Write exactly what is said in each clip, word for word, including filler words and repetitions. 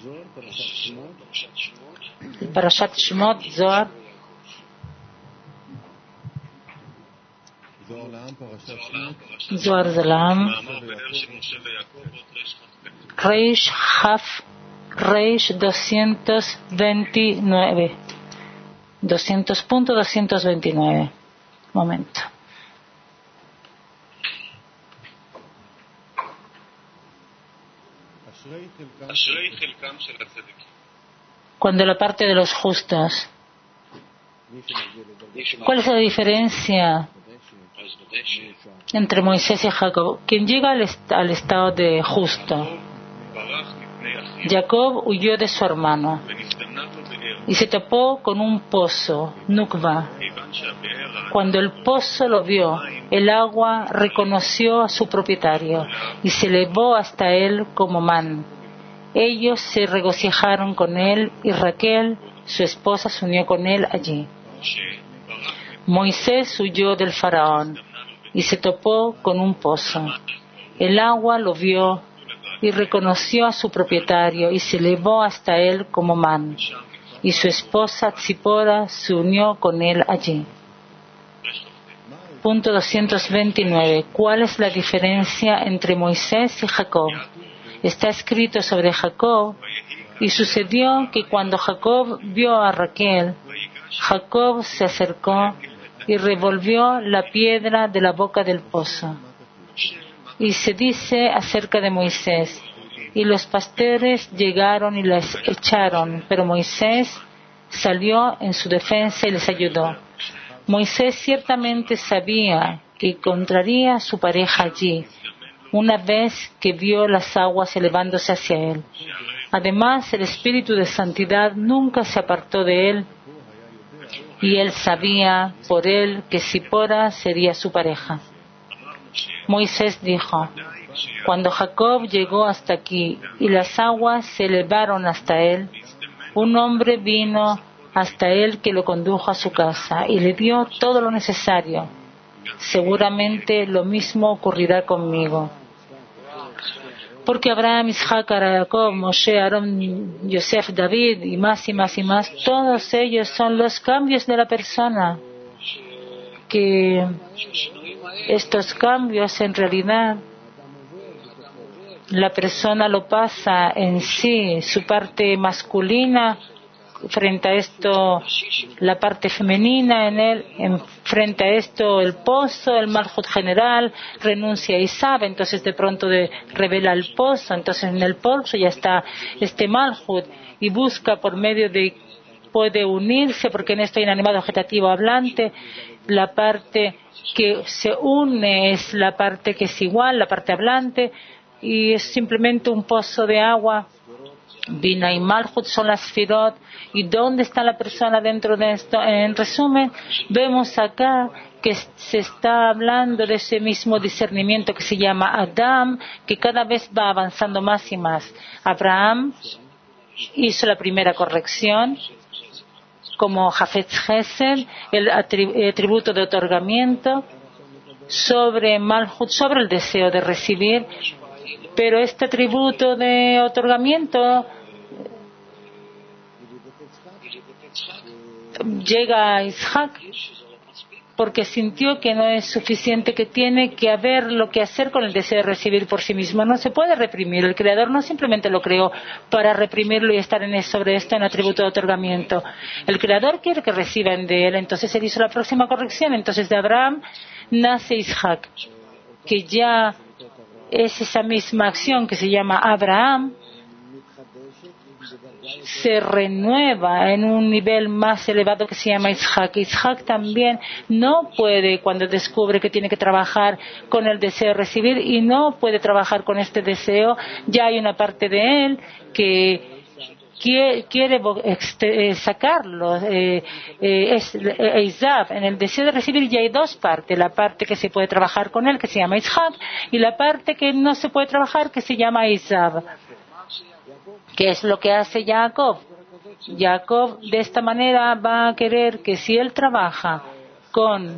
Parashat Shemot, Zohar. Zohar Zalam. Reish Haf, Reish doscientos veintinueve. doscientos punto doscientos veintinueve. Momento. Cuando la parte de los justos. ¿Cuál es la diferencia entre Moisés y Jacob? Quien llega al, est- al estado de justo. Jacob huyó de su hermano y se topó con un pozo, Nukva. Cuando el pozo lo vio, el agua reconoció a su propietario y se elevó hasta él como man. Ellos se regocijaron con él y Raquel, su esposa, se unió con él allí. Moisés huyó del faraón y se topó con un pozo. El agua lo vio y reconoció a su propietario y se elevó hasta él como man. Y su esposa Tzipora se unió con él allí. Punto doscientos veintinueve. ¿Cuál es la diferencia entre Moisés y Jacob? Está escrito sobre Jacob, y sucedió que cuando Jacob vio a Raquel, Jacob se acercó y revolvió la piedra de la boca del pozo. Y se dice acerca de Moisés, y los pastores llegaron y les echaron, pero Moisés salió en su defensa y les ayudó. Moisés ciertamente sabía que encontraría a su pareja allí, una vez que vio las aguas elevándose hacia él. Además, el espíritu de santidad nunca se apartó de él, y él sabía por él que Zipora sería su pareja. Moisés dijo, cuando Jacob llegó hasta aquí y las aguas se elevaron hasta él, un hombre vino hasta él que lo condujo a su casa y le dio todo lo necesario. Seguramente lo mismo ocurrirá conmigo. Porque Abraham, Isaac, Jacob, Moshe, Aarón, Yosef, David y más y más y más, todos ellos son los cambios de la persona. Que estos cambios en realidad la persona lo pasa en sí, su parte masculina frente a esto, la parte femenina en él, en, frente a esto el pozo, el malhut general, renuncia y sabe, entonces de pronto de, revela el pozo, entonces en el pozo ya está este malhut y busca por medio de, puede unirse, porque en esto hay un animado vegetativo hablante, la parte que se une es la parte que es igual, la parte hablante, y es simplemente un pozo de agua. Bina y Malhut son las Firot. ¿Y dónde está la persona dentro de esto? En resumen, vemos acá que se está hablando de ese mismo discernimiento que se llama Adam, que cada vez va avanzando más y más. Abraham hizo la primera corrección como Hafetz Hesed, el atributo de otorgamiento sobre Malhut, sobre el deseo de recibir. Pero este atributo de otorgamiento llega a Isaac porque sintió que no es suficiente, que tiene que haber lo que hacer con el deseo de recibir por sí mismo. No se puede reprimir. El Creador no simplemente lo creó para reprimirlo y estar en sobre esto en atributo de otorgamiento. El Creador quiere que reciban de él. Entonces él hizo la próxima corrección. Entonces de Abraham nace Isaac, que ya es esa misma acción que se llama Abraham, se renueva en un nivel más elevado que se llama Isaac. Isaac también no puede, cuando descubre que tiene que trabajar con el deseo de recibir y no puede trabajar con este deseo, ya hay una parte de él que quiere, quiere sacarlo. Eh, eh, es Esav. En el deseo de recibir ya hay dos partes, la parte que se puede trabajar con él, que se llama Isaac, y la parte que no se puede trabajar, que se llama Esav. ¿Qué es lo que hace Jacob? Jacob de esta manera va a querer que si él trabaja con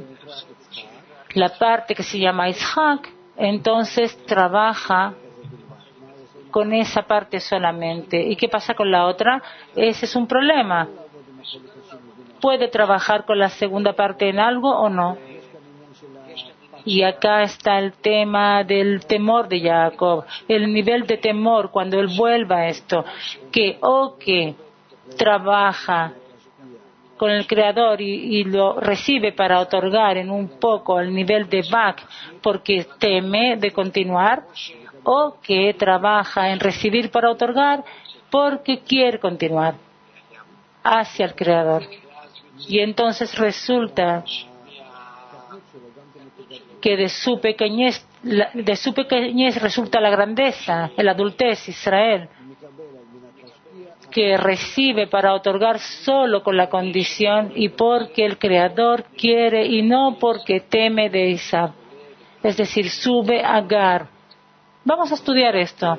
la parte que se llama Isaac, entonces trabaja con esa parte solamente. ¿Y qué pasa con la otra? Ese es un problema. ¿Puede trabajar con la segunda parte en algo o no? Y acá está el tema del temor de Jacob, el nivel de temor cuando él vuelva a esto, que o que trabaja con el Creador y, y lo recibe para otorgar en un poco el nivel de Bak porque teme de continuar, o que trabaja en recibir para otorgar porque quiere continuar hacia el Creador. Y entonces resulta que de su pequeñez, de su pequeñez resulta la grandeza, el adultez, Israel, que recibe para otorgar solo con la condición y porque el Creador quiere y no porque teme de Isab. Es decir, sube a Agar. Vamos a estudiar esto.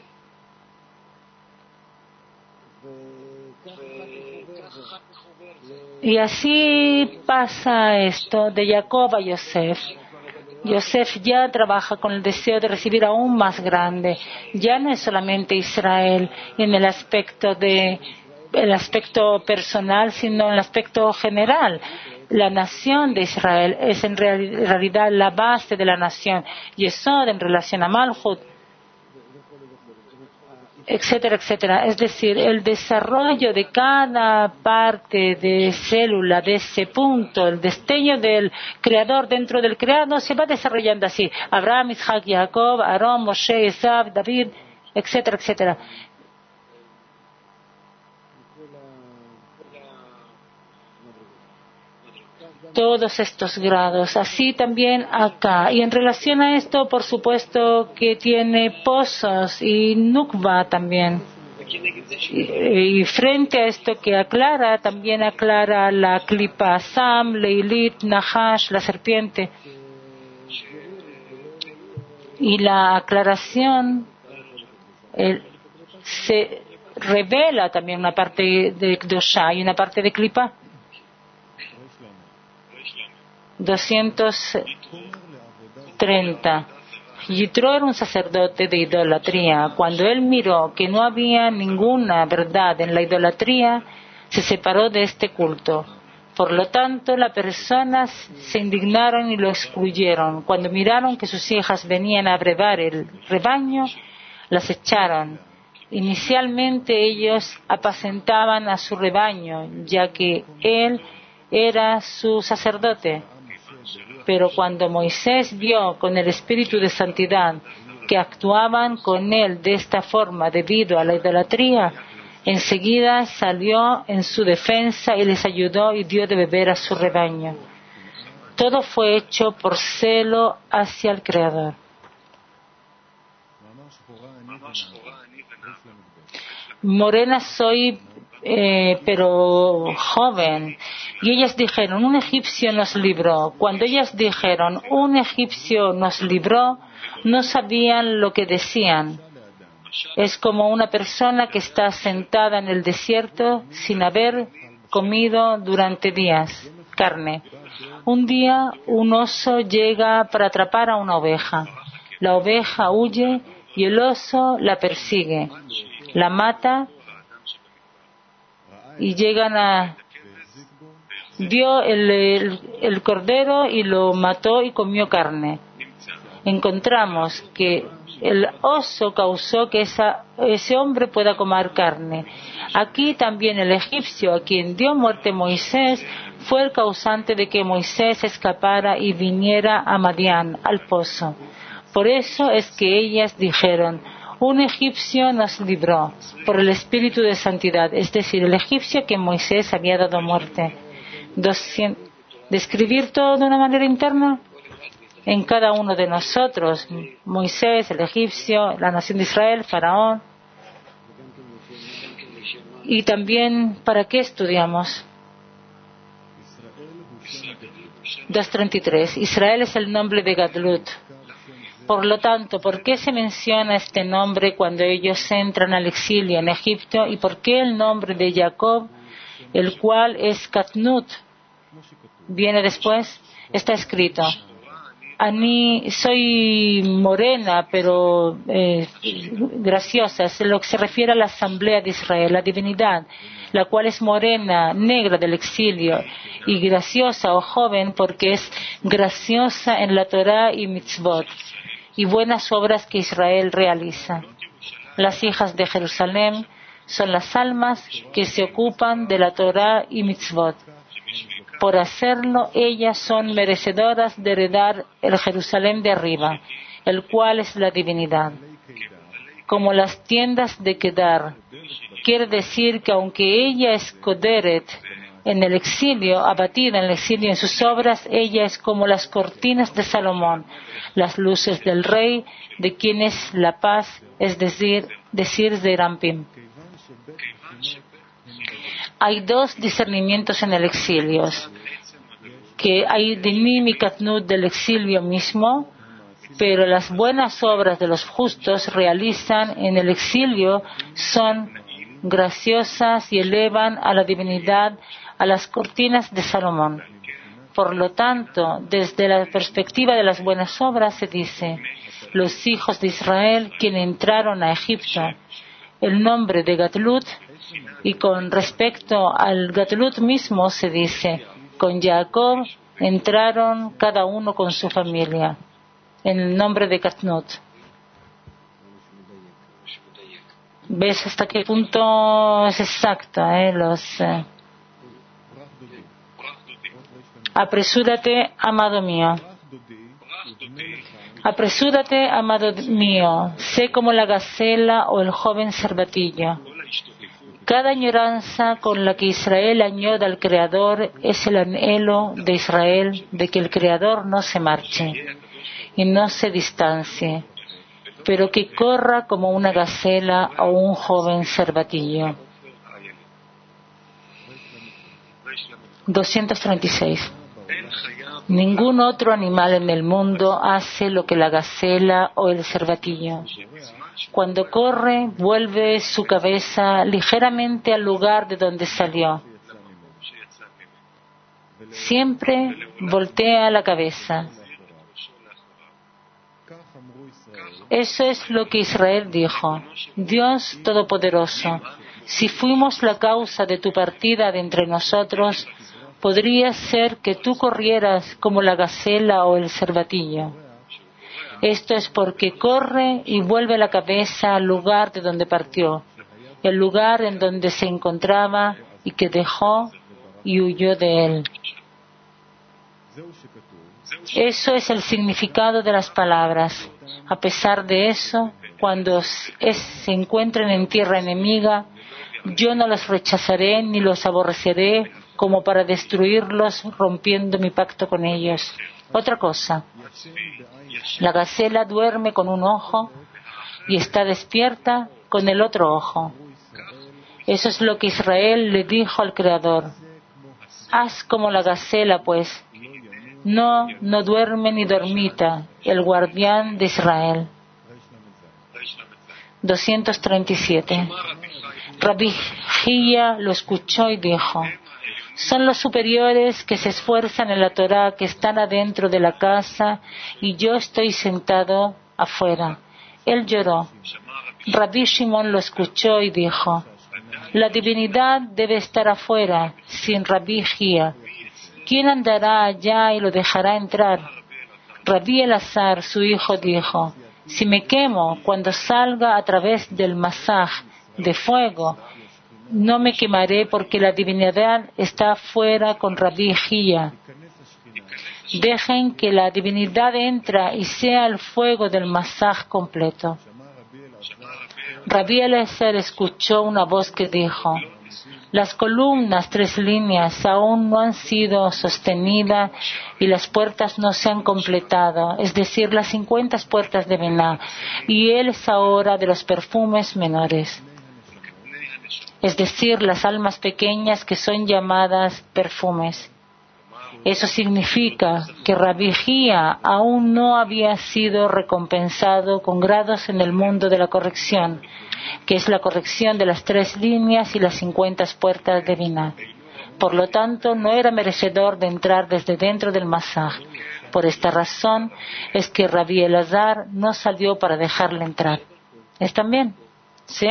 Y así pasa esto de Jacob a Yosef. Yosef ya trabaja con el deseo de recibir aún más grande. Ya no es solamente Israel en el aspecto de el aspecto personal, sino en el aspecto general. La nación de Israel es en realidad la base de la nación. Yesod en relación a Malchut, etcétera, etcétera. Es decir, el desarrollo de cada parte de célula, de ese punto, el destello del creador dentro del creado se va desarrollando así. Abraham, Isaac, Jacob, Aarón, Moshe, Esab, David, etcétera, etcétera. Todos estos grados, así también acá. Y en relación a esto, por supuesto que tiene pozos y nukva también. Y, y frente a esto que aclara, también aclara la klipa Sam, Leilit, Nahash, la serpiente. Y la aclaración el, se revela también una parte de Kdosha y una parte de klipa. doscientos treinta. Yitro era un sacerdote de idolatría. Cuando él miró que no había ninguna verdad en la idolatría, se separó de este culto. Por lo tanto, las personas se indignaron y lo excluyeron. Cuando miraron que sus hijas venían a brevar el rebaño, las echaron. Inicialmente ellos apacentaban a su rebaño, ya que él era su sacerdote. Pero cuando Moisés vio con el espíritu de santidad que actuaban con él de esta forma debido a la idolatría, enseguida salió en su defensa y les ayudó y dio de beber a su rebaño. Todo fue hecho por celo hacia el Creador. Morena soy, eh, pero joven. Y ellas dijeron, un egipcio nos libró. Cuando ellas dijeron, un egipcio nos libró, no sabían lo que decían. Es como una persona que está sentada en el desierto sin haber comido durante días carne. Un día un oso llega para atrapar a una oveja. La oveja huye y el oso la persigue, la mata y llegan a... Vio el, el, el cordero y lo mató y comió carne. Encontramos que el oso causó que esa, ese hombre pueda comer carne. Aquí también el egipcio a quien dio muerte Moisés fue el causante de que Moisés escapara y viniera a Madián, al pozo. Por eso es que ellas dijeron, un egipcio nos libró por el espíritu de santidad, es decir, el egipcio a quien Moisés había dado muerte. Describir todo de una manera interna en cada uno de nosotros, Moisés, el egipcio, la nación de Israel, Faraón. Y también, ¿para qué estudiamos? doscientos treinta y tres. Israel es el nombre de Gadlut. Por lo tanto, ¿por qué se menciona este nombre cuando ellos entran al exilio en Egipto? ¿Y por qué el nombre de Jacob, el cual es Katnut, viene después? Está escrito, Ani, soy morena, pero eh, graciosa. Es lo que se refiere a la asamblea de Israel, la divinidad, la cual es morena, negra del exilio, y graciosa o joven porque es graciosa en la Torah y mitzvot, y buenas obras que Israel realiza. Las hijas de Jerusalén son las almas que se ocupan de la Torah y mitzvot. Por hacerlo, ellas son merecedoras de heredar el Jerusalén de arriba, el cual es la divinidad. Como las tiendas de Kedar, quiere decir que aunque ella es Koderet en el exilio, abatida en el exilio en sus obras, ella es como las cortinas de Salomón, las luces del rey, de quien es la paz, es decir, decir Zeirampim. Hay dos discernimientos en el exilio, que hay Dinim y Katnut del exilio mismo, pero las buenas obras de los justos realizan en el exilio son graciosas y elevan a la divinidad a las cortinas de Salomón. Por lo tanto, desde la perspectiva de las buenas obras se dice, los hijos de Israel quienes entraron a Egipto, el nombre de Gatlut, y con respecto al Gatlut mismo se dice, con Jacob entraron cada uno con su familia, en el nombre de Katnut. ¿Ves hasta qué punto es exacto? Eh? Los, eh. Apresúrate, amado mío. Apresúrate, amado mío. Sé como la gacela o el joven cervatillo. Cada añoranza con la que Israel añora al Creador es el anhelo de Israel de que el Creador no se marche y no se distancie, pero que corra como una gacela o un joven cervatillo. doscientos treinta y seis. Ningún otro animal en el mundo hace lo que la gacela o el cervatillo. Cuando corre, vuelve su cabeza ligeramente al lugar de donde salió. Siempre voltea la cabeza. Eso es lo que Israel dijo. Dios Todopoderoso, si fuimos la causa de tu partida de entre nosotros, podría ser que tú corrieras como la gacela o el cervatillo. Esto es porque corre y vuelve la cabeza al lugar de donde partió, el lugar en donde se encontraba y que dejó y huyó de él. Eso es el significado de las palabras. A pesar de eso, cuando es, se encuentren en tierra enemiga, yo no los rechazaré ni los aborreceré como para destruirlos rompiendo mi pacto con ellos. Otra cosa, la gacela duerme con un ojo y está despierta con el otro ojo. Eso es lo que Israel le dijo al Creador. Haz como la gacela, pues. No, no duerme ni dormita, el guardián de Israel. doscientos treinta y siete. Rabbi Jía lo escuchó y dijo, son los superiores que se esfuerzan en la Torá, que están adentro de la casa, y yo estoy sentado afuera. Él lloró. Rabbi Shimon lo escuchó y dijo, la divinidad debe estar afuera, sin Rabbi Jía. ¿Quién andará allá y lo dejará entrar? Rabbi Elazar, su hijo, dijo, si me quemo cuando salga a través del masaj de fuego, no me quemaré porque la divinidad está afuera con Rabbi Jía. Dejen que la divinidad entre y sea el fuego del masaj completo. Rabbi Elazar escuchó una voz que dijo, las columnas, tres líneas, aún no han sido sostenidas y las puertas no se han completado, es decir, las cincuenta puertas de Bená, y él es ahora de los perfumes menores, es decir, las almas pequeñas que son llamadas perfumes. Eso significa que Rabbi Jía aún no había sido recompensado con grados en el mundo de la corrección, que es la corrección de las tres líneas y las cincuenta puertas de Binah. Por lo tanto, no era merecedor de entrar desde dentro del masaj. Por esta razón es que Rabbi Elazar no salió para dejarle entrar. ¿Están bien? ¿Sí?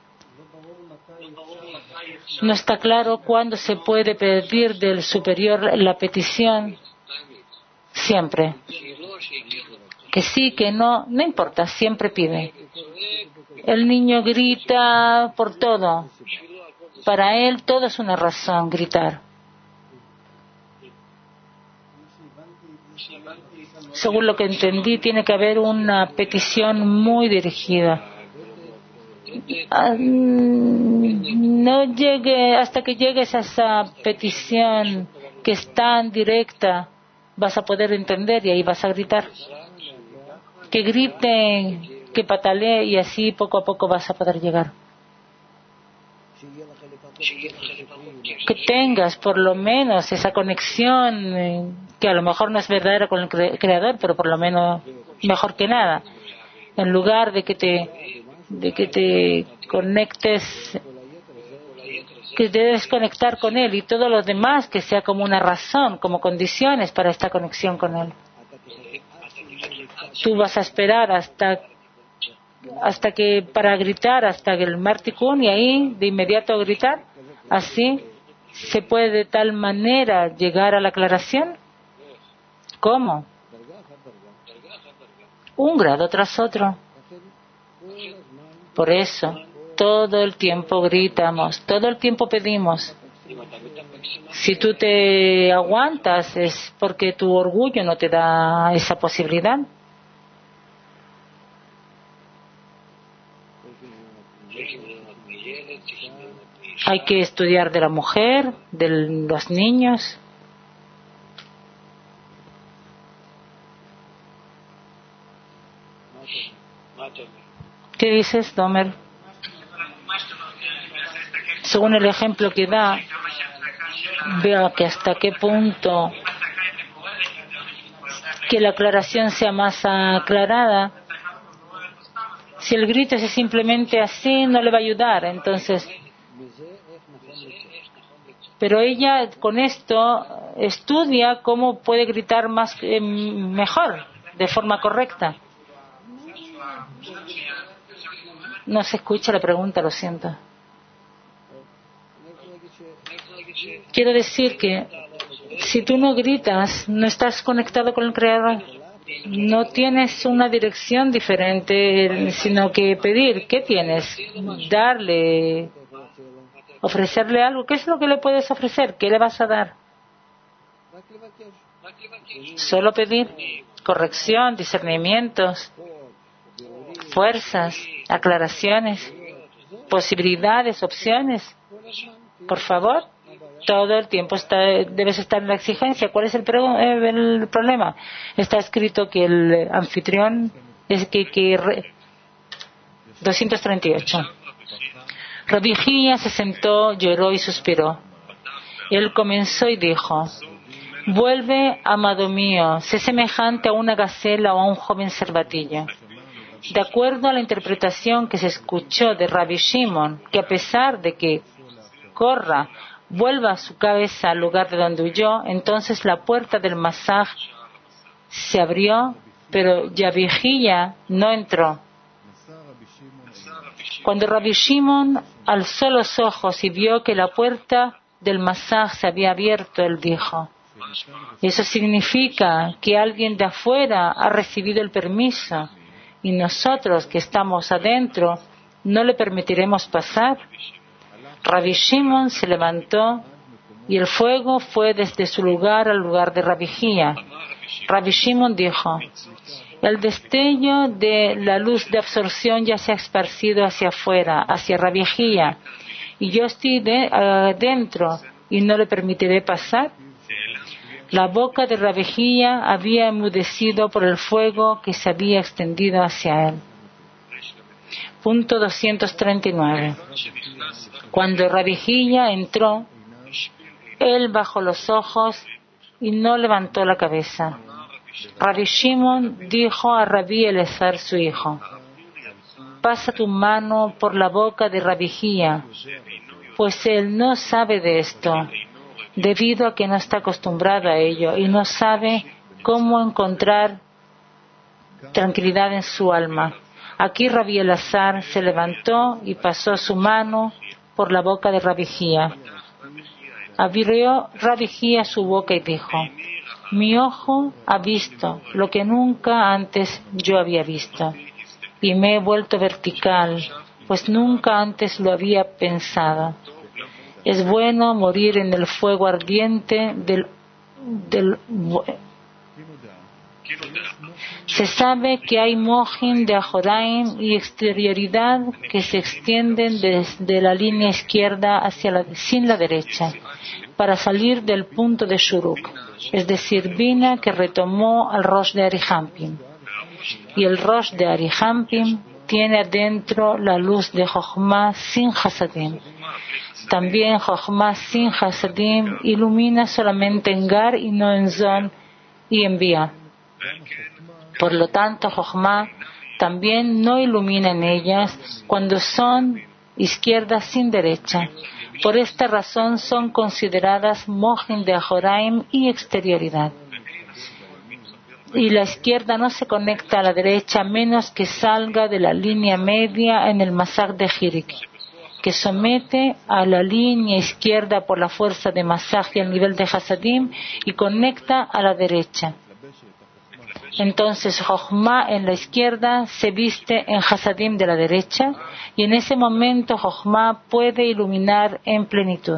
No está claro cuándo se puede pedir del superior la petición. Siempre. Que sí, que no, no importa, siempre pide. El niño grita por todo. Para él todo es una razón, gritar. Según lo que entendí, tiene que haber una petición muy dirigida. No llegue, hasta que llegues a esa petición que es tan directa, vas a poder entender y ahí vas a gritar. Que grite, que patalee y así poco a poco vas a poder llegar. Que tengas por lo menos esa conexión, eh, que a lo mejor no es verdadera con el cre- creador, pero por lo menos mejor que nada. En lugar de que te, de que te conectes, que te debes conectar con él y todo lo demás que sea como una razón, como condiciones para esta conexión con él. Tú vas a esperar hasta hasta que para gritar hasta que el Martikun y ahí de inmediato gritar. Así se puede de tal manera llegar a la aclaración. ¿Cómo? Un grado tras otro. Por eso todo el tiempo gritamos, todo el tiempo pedimos. Si tú te aguantas es porque tu orgullo no te da esa posibilidad. Hay que estudiar de la mujer, de los niños. ¿Qué dices, Domer? Según el ejemplo que da, vea que hasta qué punto que la aclaración sea más aclarada. Si el grito es simplemente así, no le va a ayudar. Entonces, pero ella con esto estudia cómo puede gritar más eh, mejor, de forma correcta. No se escucha la pregunta, lo siento. Quiero decir que si tú no gritas, no estás conectado con el Creador. No tienes una dirección diferente, sino que pedir. ¿Qué tienes? Darle, ofrecerle algo. ¿Qué es lo que le puedes ofrecer? ¿Qué le vas a dar? Solo pedir corrección, discernimientos, fuerzas, aclaraciones, posibilidades, opciones. Por favor, todo el tiempo está, debes estar en la exigencia. ¿Cuál es el, pro, el problema? Está escrito que el anfitrión es que, que re, doscientos treinta y ocho. Rabbi Hia se sentó, lloró y suspiró. Él comenzó y dijo: vuelve, amado mío, sé semejante a una gacela o a un joven cervatillo. De acuerdo a la interpretación que se escuchó de Rabbi Shimon, que a pesar de que corra, vuelva su cabeza al lugar de donde huyó, entonces la puerta del masaj se abrió, pero Rabbi Hia no entró. Cuando Rabbi Shimon alzó los ojos y vio que la puerta del masaj se había abierto, él dijo: eso significa que alguien de afuera ha recibido el permiso y nosotros que estamos adentro no le permitiremos pasar. Rabbi Shimon se levantó y el fuego fue desde su lugar al lugar de Rabbi Hia. Rabbi Shimon dijo: el destello de la luz de absorción ya se ha esparcido hacia afuera, hacia Rabbi Hia, y yo estoy de, adentro y no le permitiré pasar. La boca de Rabbi Hia había enmudecido por el fuego que se había extendido hacia él. Punto doscientos treinta y nueve. Cuando Rabbi Hia entró, él bajó los ojos y no levantó la cabeza. Rabbi Shimon dijo a Rabbi Elazar, su hijo: pasa tu mano por la boca de Rabbi Hia, pues él no sabe de esto, debido a que no está acostumbrado a ello y no sabe cómo encontrar tranquilidad en su alma. Aquí Rabbi Elazar se levantó y pasó su mano por la boca de Rabbi Hía. Abrió Rabbi Hía su boca y dijo: mi ojo ha visto lo que nunca antes yo había visto, y me he vuelto vertical, pues nunca antes lo había pensado. Es bueno morir en el fuego ardiente del, del Se sabe que hay mojin de Ajoraim y exterioridad que se extienden desde la línea izquierda hacia la, sin la derecha, para salir del punto de Shuruk, es decir, Bina, que retomó al Rosh de Arihampim. Y el Rosh de Arihampim tiene adentro la luz de Jochma sin Hasadim. También Jochma sin Hasadim ilumina solamente en Gar y no en Zon y en Bia. Por lo tanto, Jochma también no ilumina en ellas cuando son izquierda sin derecha. Por esta razón son consideradas mojin de Ajoraim y exterioridad. Y la izquierda no se conecta a la derecha a menos que salga de la línea media en el Masaj de Hirik, que somete a la línea izquierda por la fuerza de masaje al nivel de Hasadim y conecta a la derecha. Entonces Jochma en la izquierda se viste en Hasadim de la derecha, y en ese momento Jochma puede iluminar en plenitud.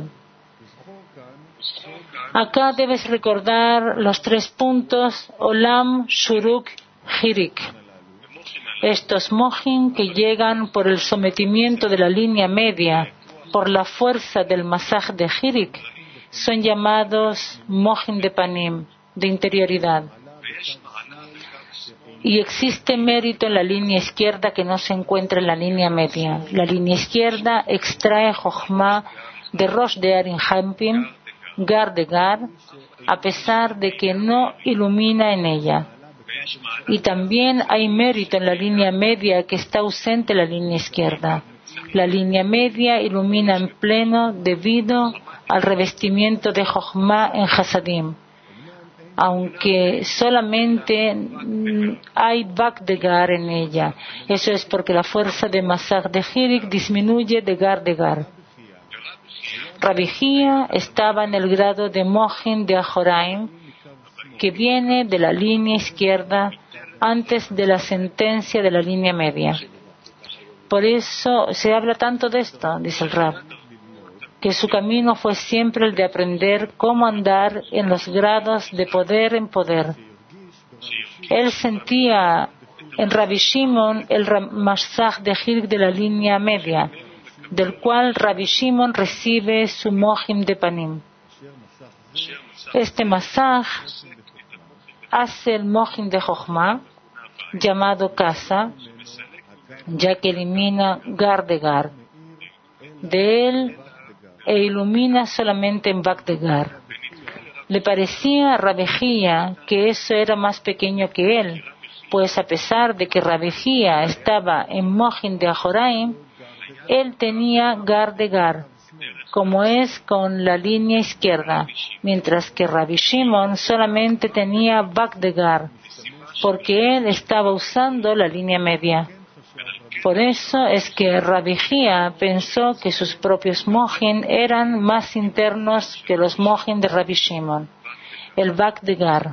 Acá debes recordar los tres puntos Olam, Shuruk, Hirik. Estos mojin que llegan por el sometimiento de la línea media, por la fuerza del masaj de Hirik, son llamados mojin de Panim, de interioridad. Y existe mérito en la línea izquierda que no se encuentra en la línea media. La línea izquierda extrae Jochma de Rosh de Arihampim, Gar de Gar, a pesar de que no ilumina en ella. Y también hay mérito en la línea media que está ausente en la línea izquierda. La línea media ilumina en pleno debido al revestimiento de Jochma en Hasadim, aunque solamente hay Bak de Gar en ella. Eso es porque la fuerza de Masaj de Hirik disminuye de Gar de Gar. Rabbi Hía estaba en el grado de Mojin de Ajoraim, que viene de la línea izquierda antes de la sentencia de la línea media. Por eso se habla tanto de esto, dice el Rab, que su camino fue siempre el de aprender cómo andar en los grados de poder en poder. Él sentía en Rabbi Shimon el masaj de Hirik de la línea media, del cual Rabbi Shimon recibe su mojim de panim. Este masaj hace el mojim de Jochma, llamado casa, ya que elimina Gar de Gar. De él e ilumina solamente en Bak de Gar. Le parecía a Rabbi Hía que eso era más pequeño que él, pues a pesar de que Rabbi Hía estaba en Mojin de Ajoraim, él tenía Gar de Gar, como es con la línea izquierda, mientras que Rabbi Shimon solamente tenía Bak de Gar, porque él estaba usando la línea media. Por eso es que Rabbi Hía pensó que sus propios mojin eran más internos que los mojin de Rabbi Shimon, el Bak de Gar.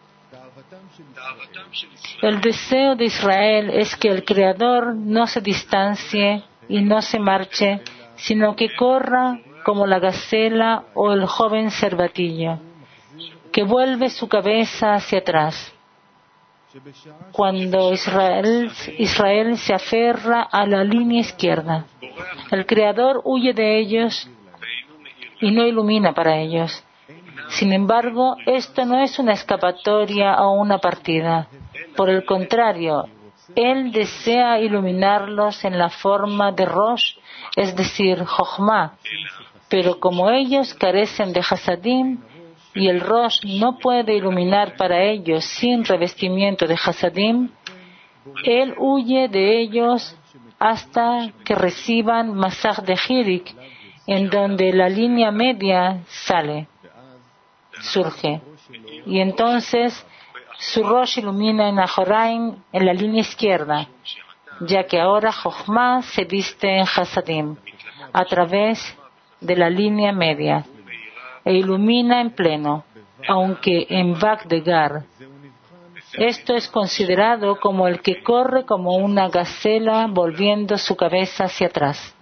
El deseo de Israel es que el Creador no se distancie y no se marche, sino que corra como la gacela o el joven cervatillo, que vuelve su cabeza hacia atrás. Cuando Israel, Israel se aferra a la línea izquierda, el Creador huye de ellos y no ilumina para ellos. Sin embargo, esto no es una escapatoria o una partida. Por el contrario, Él desea iluminarlos en la forma de Rosh, es decir, Jochma, pero como ellos carecen de Hasadim, y el Rosh no puede iluminar para ellos sin revestimiento de Hasadim, él huye de ellos hasta que reciban Masaj de Hirik, en donde la línea media sale, surge. Y entonces Su Rosh ilumina en Ajoraim en la línea izquierda, ya que ahora Jochma se viste en Hasadim a través de la línea media e ilumina en pleno, aunque en Vak de Gar. Esto es considerado como el que corre como una gacela volviendo su cabeza hacia atrás.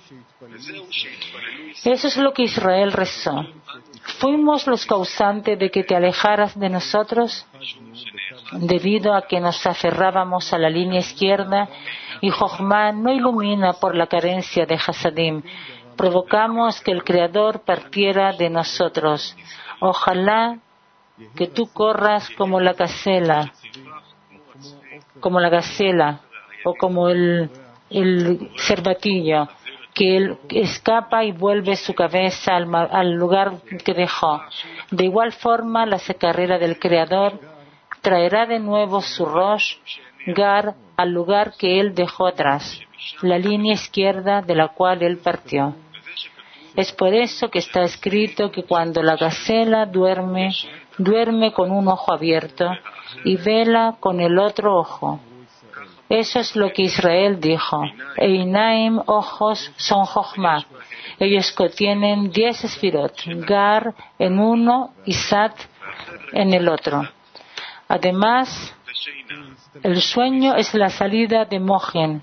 Eso es lo que Israel rezó. ¿Fuimos los causantes de que te alejaras de nosotros? Debido a que nos aferrábamos a la línea izquierda y Jochma no ilumina por la carencia de Hasadim, provocamos que el Creador partiera de nosotros. Ojalá que tú corras como la gacela, como la gacela o como el, el cervatillo, que él escapa y vuelve su cabeza al, al lugar que dejó. De igual forma, la carrera del Creador traerá de nuevo su Rosh Gar al lugar que él dejó atrás, la línea izquierda de la cual él partió. Es por eso que está escrito que cuando la gacela duerme, duerme con un ojo abierto y vela con el otro ojo. Eso es lo que Israel dijo. Einaim, ojos, son Jochma. Ellos contienen diez esfirot, Gar en uno y Sat en el otro. Además, el sueño es la salida de Mojen.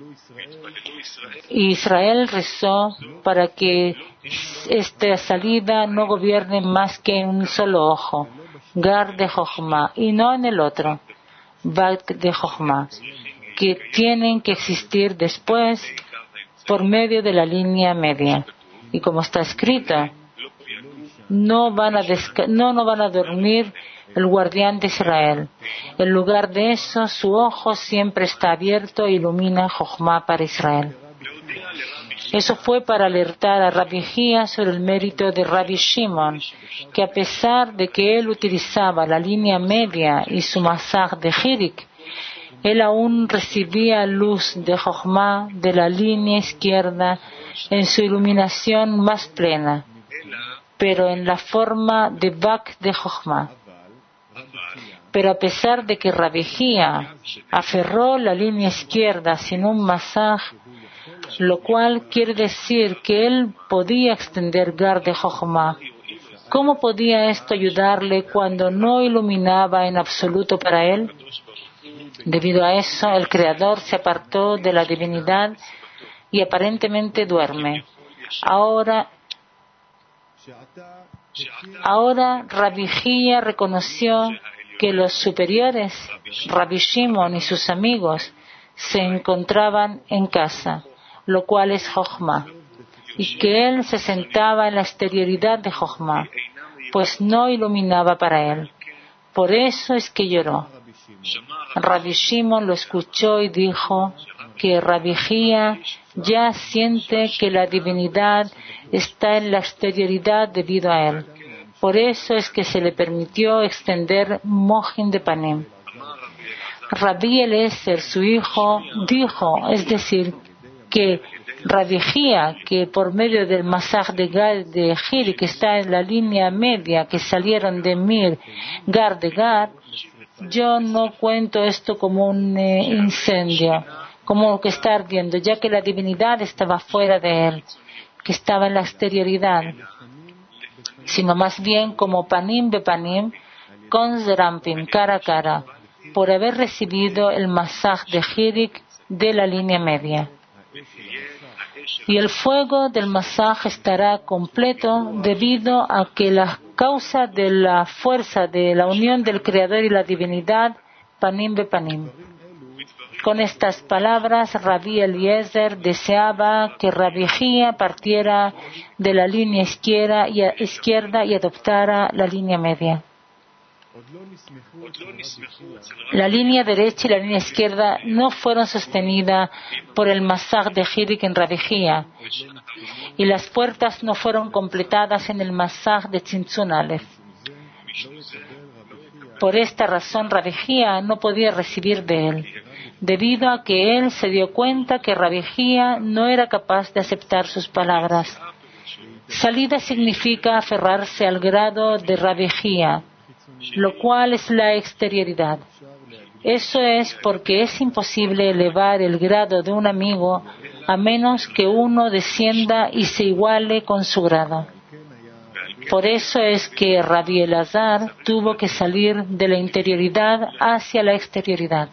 Y Israel rezó para que esta salida no gobierne más que en un solo ojo, Gar de Jochma, y no en el otro, Vak de Jochma, que tienen que existir después por medio de la línea media. Y como está escrito, no van a, desca- no, no van a dormir el guardián de Israel. En lugar de eso, su ojo siempre está abierto e ilumina Jochma para Israel. Eso fue para alertar a Rabbi Hía sobre el mérito de Rabbi Shimon, que a pesar de que él utilizaba la línea media y su masaj de Hirik, él aún recibía luz de Jochma de la línea izquierda en su iluminación más plena, pero en la forma de Vak de Jochma. Pero a pesar de que Rabbi Hía aferró la línea izquierda sin un masaj, lo cual quiere decir que él podía extender Gar de Jochma, ¿cómo podía esto ayudarle cuando no iluminaba en absoluto para él? Debido a eso, el Creador se apartó de la divinidad y aparentemente duerme. Ahora, ahora Rabbi Hía reconoció que los superiores, Rabbi Shimon y sus amigos, se encontraban en casa, lo cual es Jochma, y que él se sentaba en la exterioridad de Jochma, pues no iluminaba para él. Por eso es que lloró. Rabbi Shimon lo escuchó y dijo que Rabbi Hía ya siente que la divinidad está en la exterioridad debido a él. Por eso es que se le permitió extender Mohin de Panim. Rabbi Eliezer, su hijo, dijo, es decir, que Rabbi Hía, que por medio del masaj de Gar de Gir, que está en la línea media, que salieron de Mir, Gar de Gar, yo no cuento esto como un eh, incendio, como que está ardiendo, ya que la divinidad estaba fuera de él, que estaba en la exterioridad, sino más bien como Panim be Panim, con Zerampim, cara a cara, por haber recibido el masaj de Hirik de la línea media. Y el fuego del masaj estará completo debido a que la causa de la fuerza de la unión del Creador y la divinidad, Panim be Panim. Con estas palabras, Rabbi Eliezer deseaba que Rabbi Hía partiera de la línea izquierda y, izquierda y adoptara la línea media. La línea derecha y la línea izquierda no fueron sostenidas por el masaj de Hirik en Rabbi Hía, y las puertas no fueron completadas en el masaj de Tzimtzum Aleph. Por esta razón, Rabbi Hía no podía recibir de él, debido a que él se dio cuenta que Rabbi Hía no era capaz de aceptar sus palabras. Salida significa aferrarse al grado de Rabbi Hía, lo cual es la exterioridad. Eso es porque es imposible elevar el grado de un amigo a menos que uno descienda y se iguale con su grado. Por eso es que Rabbi Elazar tuvo que salir de la interioridad hacia la exterioridad.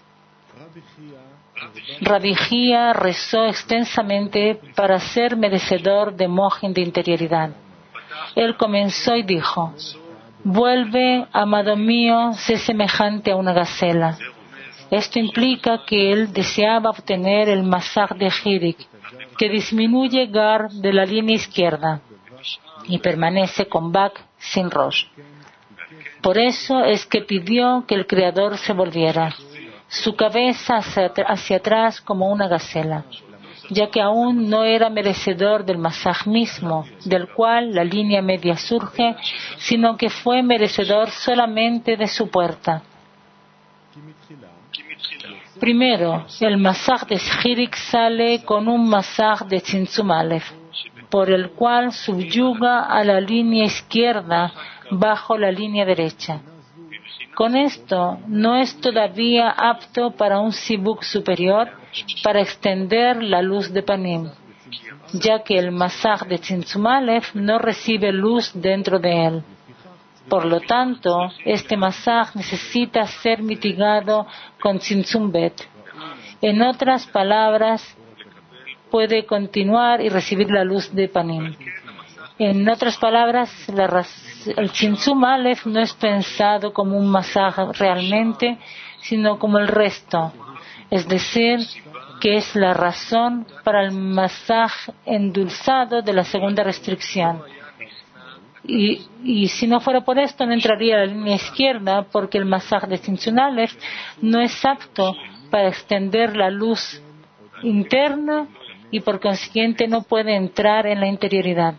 Rabbi Jía rezó extensamente para ser merecedor de mohin de interioridad. Él comenzó y dijo: vuelve, amado mío, sé semejante a una gacela. Esto implica que él deseaba obtener el masaj de Hirik, que disminuye Gar de la línea izquierda y permanece con Bak sin Rosh. Por eso es que pidió que el Creador se volviera, su cabeza hacia, hacia atrás como una gacela, ya que aún no era merecedor del masaj mismo, del cual la línea media surge, sino que fue merecedor solamente de su puerta. Primero, el masaj de Hirik sale con un masaj de Tzimtzum Aleph, por el cual subyuga a la línea izquierda bajo la línea derecha. Con esto no es todavía apto para un sibuk superior para extender la luz de Panim, ya que el masaj de Tzimtzum Aleph no recibe luz dentro de él. Por lo tanto, este masaj necesita ser mitigado con Tzimtzum Bet. En otras palabras, puede continuar y recibir la luz de Panim. En otras palabras, la, el Tzimtzum Aleph no es pensado como un masaj realmente, sino como el resto, es decir, que es la razón para el masaj endulzado de la segunda restricción. Y, y si no fuera por esto, no entraría a la línea izquierda, porque el masaj de Tzimtzum Aleph no es apto para extender la luz interna y por consiguiente no puede entrar en la interioridad.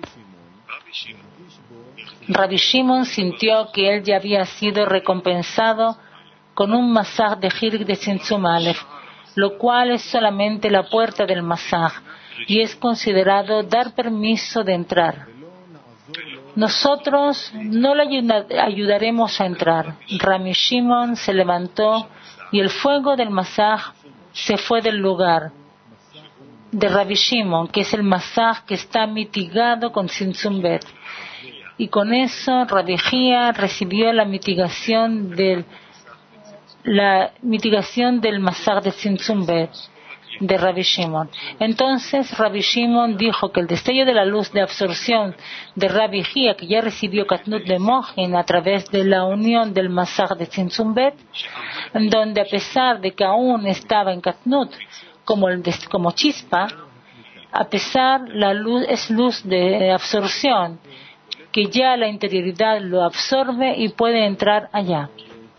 Rabbi Shimon sintió que él ya había sido recompensado con un masaj de Hirik de Tzimtzum Aleph, lo cual es solamente la puerta del masaj y es considerado dar permiso de entrar. Nosotros no le ayudaremos a entrar. Rabbi Shimon se levantó y el fuego del masaj se fue del lugar de Rabbi Shimon, que es el masaj que está mitigado con Tzimtzum Bet. Y con eso Rabbi Jía recibió la mitigación del la mitigación del masaj de Tzimtzum Bet de Rabbi Shimon. Entonces Rabbi Shimon dijo que el destello de la luz de absorción de Rabbi Jía, que ya recibió Katnut de Mohin a través de la unión del masaj de Tzimtzum Bet, en donde a pesar de que aún estaba en Katnut como, el de, como chispa, a pesar la luz es luz de absorción, que ya la interioridad lo absorbe y puede entrar allá.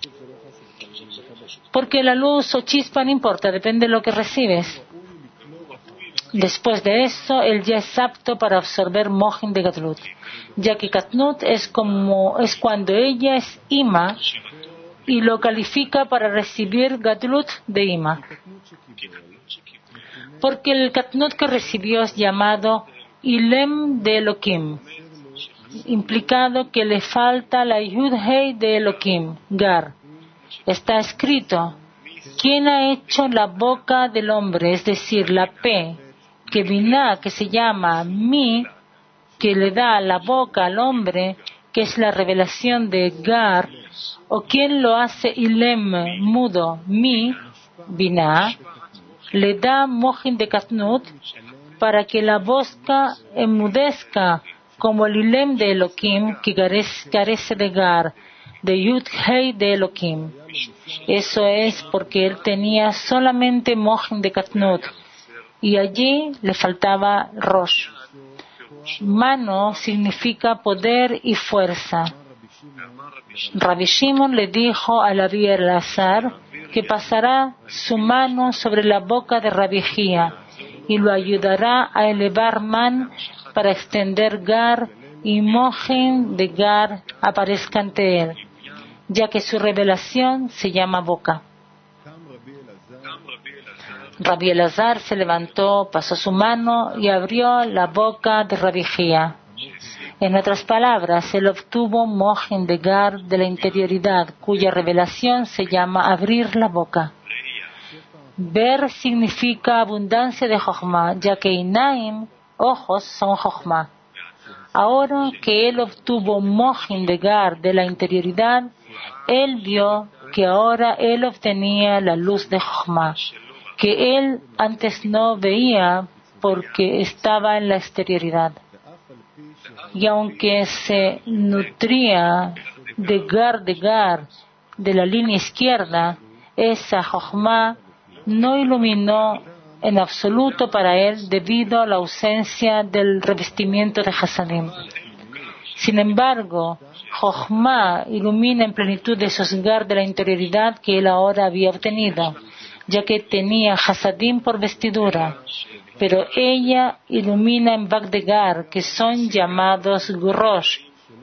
Porque la luz o chispa no importa, depende de lo que recibes. Después de eso, él ya es apto para absorber mohin de Gatlut, ya que Katnut es como es cuando ella es Ima y lo califica para recibir Gatlut de Ima. Porque el Katnut que recibió es llamado Ilem de Elohim, implicado que le falta la Yud Hei de Elohim, Gar. Está escrito: ¿quién ha hecho la boca del hombre? Es decir, la P, que Binah, que se llama Mi, que le da la boca al hombre, que es la revelación de Gar, o quién lo hace Ilem, mudo, Mi, Binah, le da mohin de Katnut para que la boca enmudezca como el Ilem de Elohim, que carece de Gar, de Yud Hei de Elohim. Eso es porque él tenía solamente mohin de Katnut y allí le faltaba Rosh. Mano significa poder y fuerza. Rabbi Shimon le dijo a Rabbi Elazar que pasará su mano sobre la boca de Rabbi Jía y lo ayudará a elevar man para extender Gar y mohin de Gar aparezca ante él, ya que su revelación se llama boca. Rabbi Elazar se levantó, pasó su mano y abrió la boca de Rabbi Jía. En otras palabras, él obtuvo Mohin de Gar de la interioridad, cuya revelación se llama abrir la boca. Ver significa abundancia de Jochma, ya que Inaim, ojos, son Jochma. Ahora que él obtuvo Mohin de Gar de la interioridad, él vio que ahora él obtenía la luz de Jochma, que él antes no veía porque estaba en la exterioridad. Y aunque se nutría de Gar de Gar de la línea izquierda, esa Jochma no iluminó en absoluto para él debido a la ausencia del revestimiento de Hasadim. Sin embargo, Jochma ilumina en plenitud de esos Gar de la interioridad que él ahora había obtenido, ya que tenía Hasadim por vestidura, pero ella ilumina en Bagdegar, que son llamados Grosh,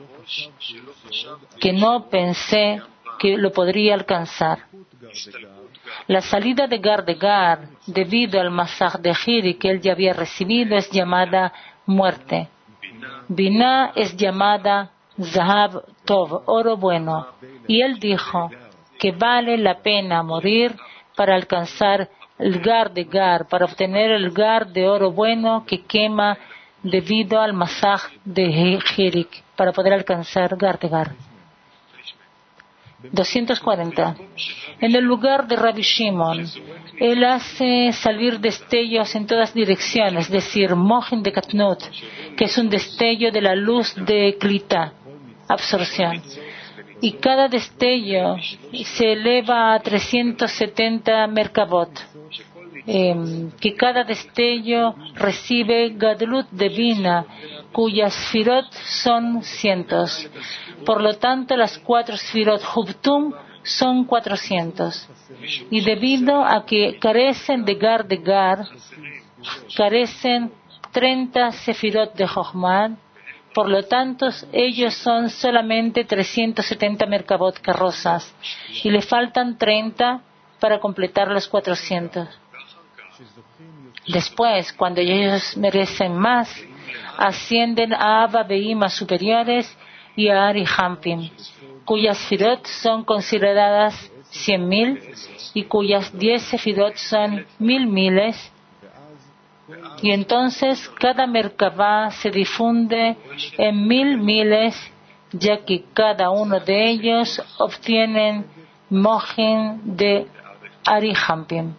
que no pensé que lo podría alcanzar. La salida de Gar de Gar, debido al Masaj de Hiri que él ya había recibido, es llamada muerte. Binah es llamada Zahab Tov, oro bueno. Y él dijo que vale la pena morir para alcanzar el Gar de Gar, para obtener el Gar de oro bueno que quema debido al Masaj de Hirik, para poder alcanzar Gar de Gar. doscientos cuarenta. En el lugar de Rabbi Shimon, él hace salir destellos en todas direcciones, es decir, Mohin de Katnut, que es un destello de la luz de Klita, absorción. Y cada destello se eleva a trescientos setenta Merkabot, eh, que cada destello recibe Gadlut divina, cuyas Sfirot son cientos. Por lo tanto, las cuatro Sfirot Hubtum son cuatrocientos. Y debido a que carecen de Gar de Gar, carecen treinta Sefirot de Jochma, por lo tanto, ellos son solamente trescientos setenta Merkabot carrozas, y le faltan treinta para completar los cuatrocientos. Después, cuando ellos merecen más, ascienden a Abba Beima superiores y a Ari Hampim, cuyas Sefirot son consideradas cien mil y cuyas diez Sefirot son mil miles. Y entonces cada Merkabah se difunde en mil miles, ya que cada uno de ellos obtienen Mohin de Ari Hampim.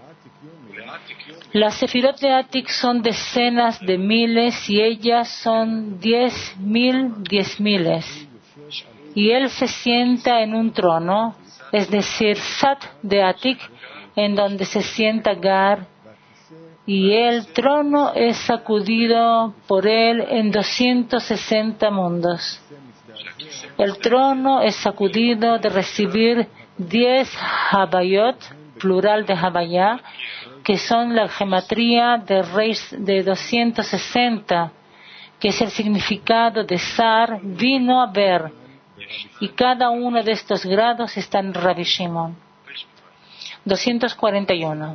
Las Sefirot de Atik son decenas de miles y ellas son diez mil, diez miles. Y él se sienta en un trono, es decir, Sat de Atik, en donde se sienta Gar, y el trono es sacudido por él en doscientos sesenta mundos. El trono es sacudido de recibir diez Habayot, plural de Habayá, que son la gematría de, reis de doscientos sesenta, que es el significado de Sar, vino a ver, y cada uno de estos grados está en Rabbi Shimon. doscientos cuarenta y uno.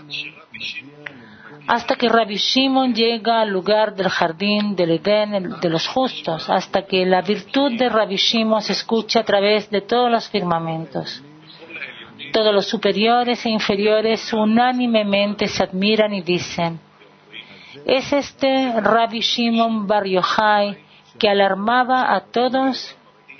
Hasta que Rabbi Shimon llega al lugar del jardín del Edén de los justos, hasta que la virtud de Rabbi Shimon se escucha a través de todos los firmamentos. Todos los superiores e inferiores unánimemente se admiran y dicen: ¿es este Rabbi Shimon Bar Yochai que alarmaba a todos?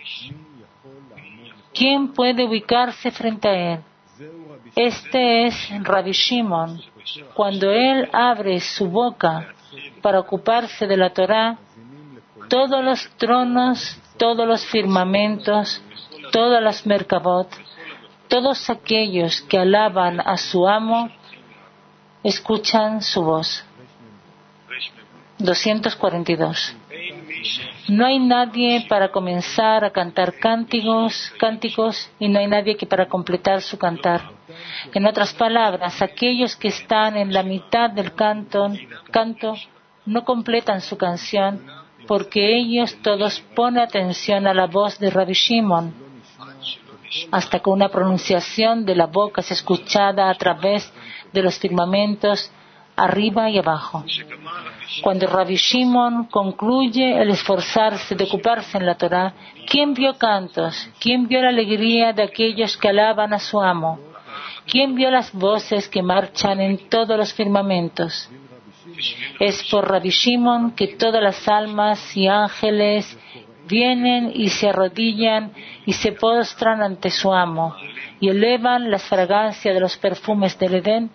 ¿Quién puede ubicarse frente a él? Este es Rabbi Shimon. Cuando él abre su boca para ocuparse de la Torá, todos los tronos, todos los firmamentos, todas las Merkabot, todos aquellos que alaban a su amo, escuchan su voz. doscientos cuarenta y dos. No hay nadie para comenzar a cantar cánticos, cánticos y no hay nadie que para completar su cantar. En otras palabras, aquellos que están en la mitad del canto, canto no completan su canción porque ellos todos ponen atención a la voz de Rabbi Shimon, hasta que una pronunciación de la boca es escuchada a través de los firmamentos arriba y abajo. Cuando Rabbi Shimon concluye el esforzarse de ocuparse en la Torá, ¿quién vio cantos? ¿Quién vio la alegría de aquellos que alaban a su amo? ¿Quién vio las voces que marchan en todos los firmamentos? Es por Rabbi Shimon que todas las almas y ángeles vienen y se arrodillan y se postran ante su amo y elevan las fragancias de los perfumes del Edén.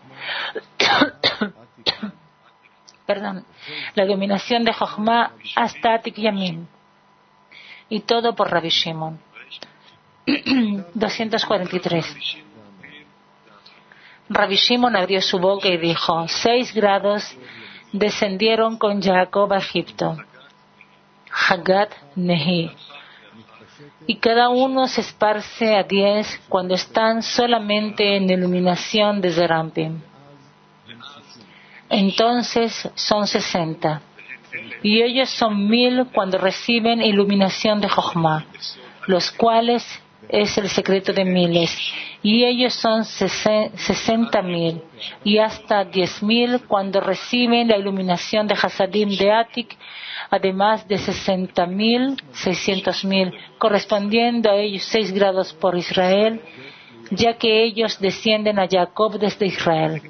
Perdón, la iluminación de Jochma hasta Atik Yamin, y todo por Rabbi Shimon. doscientos cuarenta y tres. Rabbi Shimon abrió su boca y dijo: seis grados descendieron con Jacob a Egipto, Hagat Nehi, y cada uno se esparce a diez cuando están solamente en iluminación de Zerampim. Entonces son sesenta, y ellos son mil cuando reciben iluminación de Jochma, los cuales es el secreto de miles, y ellos son sesenta mil, y hasta diez mil cuando reciben la iluminación de Hasadim de Atik, además de sesenta mil, seiscientos mil, correspondiendo a ellos seis grados por Israel, ya que ellos descienden a Jacob desde Israel.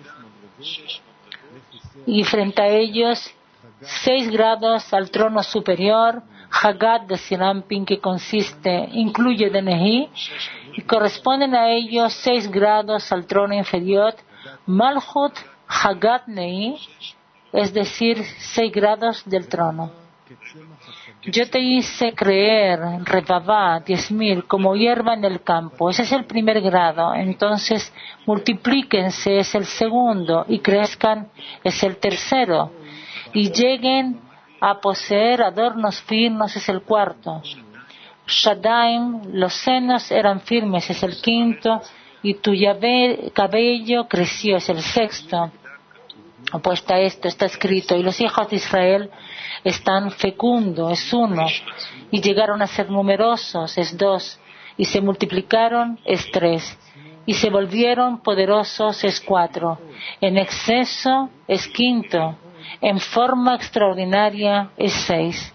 Y frente a ellos, seis grados al trono superior, Hagat de Zerampim, que consiste, incluye de Nehi, y corresponden a ellos seis grados al trono inferior, Malchut Hagat Nehi, es decir, seis grados del trono. Yo te hice creer, Rebabá, diez mil, como hierba en el campo. Ese es el primer grado. Entonces, multiplíquense, es el segundo, y crezcan, es el tercero. Y lleguen a poseer adornos firmes, es el cuarto. Shadaim, los senos eran firmes, es el quinto. Y tu cabello creció, es el sexto. Opuesta a esto está escrito: y los hijos de Israel están fecundos, es uno, y llegaron a ser numerosos, es dos, y se multiplicaron, es tres, y se volvieron poderosos, es cuatro, en exceso, es quinto, en forma extraordinaria, es seis.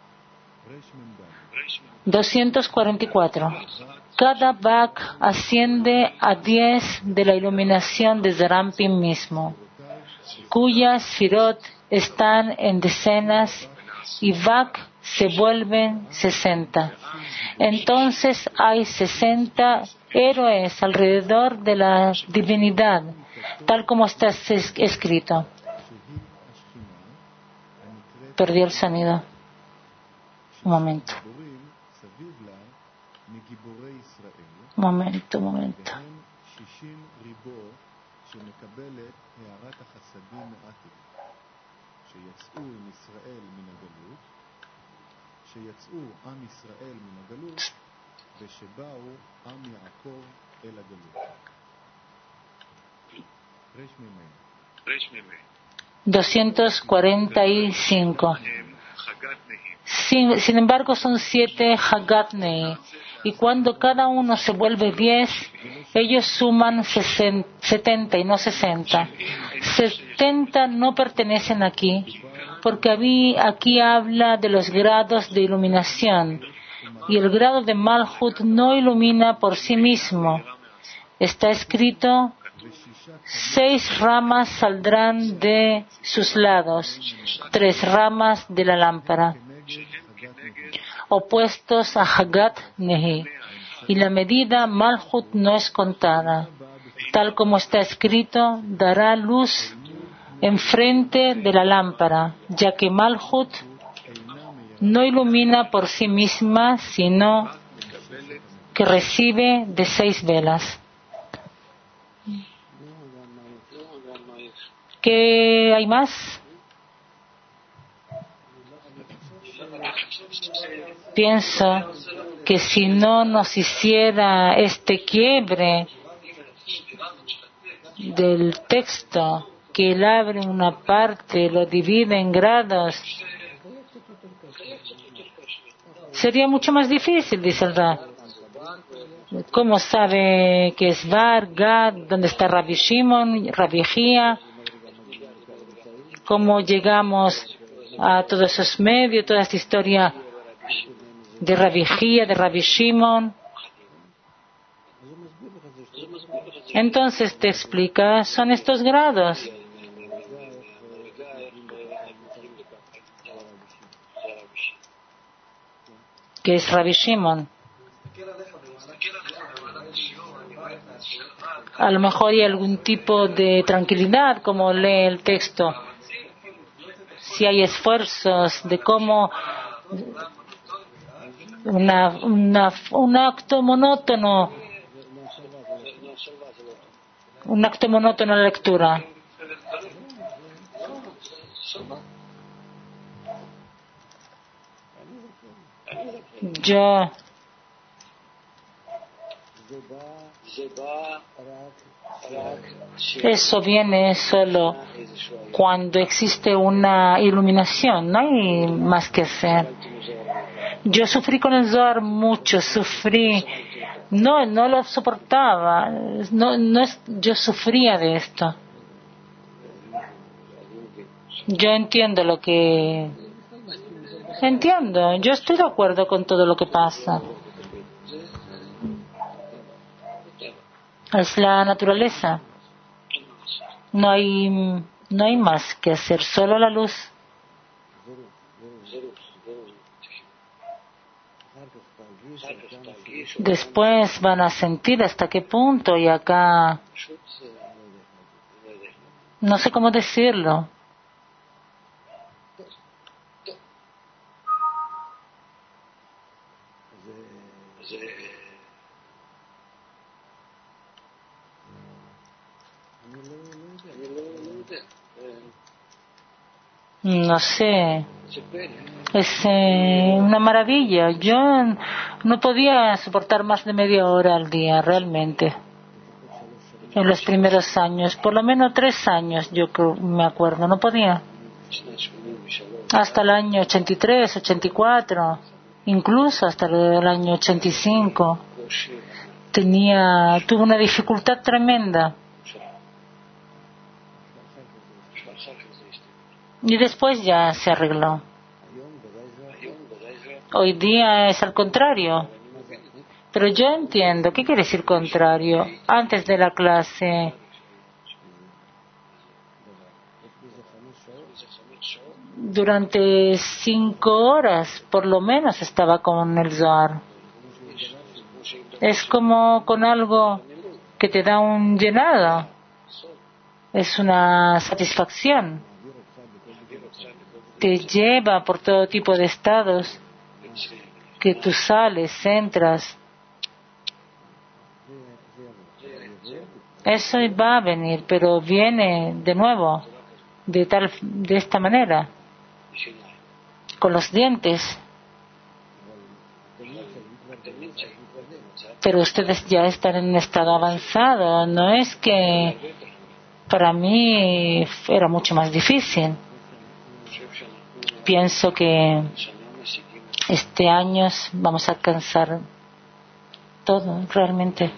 doscientos cuarenta y cuatro. Cada Bak asciende a diez de la iluminación de Zerampim mismo, cuyas Sfirot están en decenas, y Bak se vuelven sesenta. Entonces hay sesenta héroes alrededor de la divinidad, tal como está escrito. Perdí el sonido. Un momento. Un momento, un momento. doscientos cuarenta y cinco. Sin, sin embargo, son siete Hagat Nehi, y cuando cada uno se vuelve diez, ellos suman setenta y no sesenta. setenta no pertenecen aquí, porque aquí habla de los grados de iluminación, y el grado de Malchut no ilumina por sí mismo. Está escrito: seis ramas saldrán de sus lados, tres ramas de la lámpara, opuestos a Hagat Nehi, y la medida Malchut no es contada. Tal como está escrito, dará luz enfrente de la lámpara, ya que Malchut no ilumina por sí misma, sino que recibe de seis velas. ¿Qué hay más? Pienso que si no nos hiciera este quiebre del texto, que él abre una parte, lo divide en grados, sería mucho más difícil, dice el Rab. ¿Cómo sabe que es Bar, Gad, dónde está Rabbi Shimon, Rabbi Jía? cómo llegamos a todos esos medios, toda esta historia de Rabbi Gia, de Rabbi Shimon. Entonces te explica, son estos grados. Que es Rabbi Shimon. A lo mejor hay algún tipo de tranquilidad, como lee el texto. Si hay esfuerzos de cómo una, una, un acto monótono, un acto monótono de lectura. Yo Eso viene solo cuando existe una iluminación, no hay más que hacer. Yo sufrí con el Zohar mucho, sufrí, no, no lo soportaba, no, no es, yo sufría de esto. Yo entiendo lo que, entiendo, yo estoy de acuerdo con todo lo que pasa. Es la naturaleza. No hay, no hay más que hacer, solo la luz. Después van a sentir hasta qué punto, y acá no sé cómo decirlo. No sé, es eh, una maravilla. Yo no podía soportar más de media hora al día, realmente. En los primeros años, por lo menos tres años, yo creo, me acuerdo, no podía. Hasta el año ochenta y tres, ochenta y cuatro, incluso hasta el año ochenta y cinco, tenía, tuve una dificultad tremenda. Y después ya se arregló. Hoy día es al contrario. Pero yo entiendo, ¿qué quiere decir contrario? Antes de la clase, durante cinco horas, por lo menos, estaba con el Zohar. Es como con algo que te da un llenado. Es una satisfacción. Te lleva por todo tipo de estados que tú sales, entras. Eso va a venir, pero viene de nuevo, de tal, de esta manera, con los dientes. Pero ustedes ya están en un estado avanzado. No es que para mí era mucho más difícil. Pienso que este año vamos a alcanzar todo, realmente.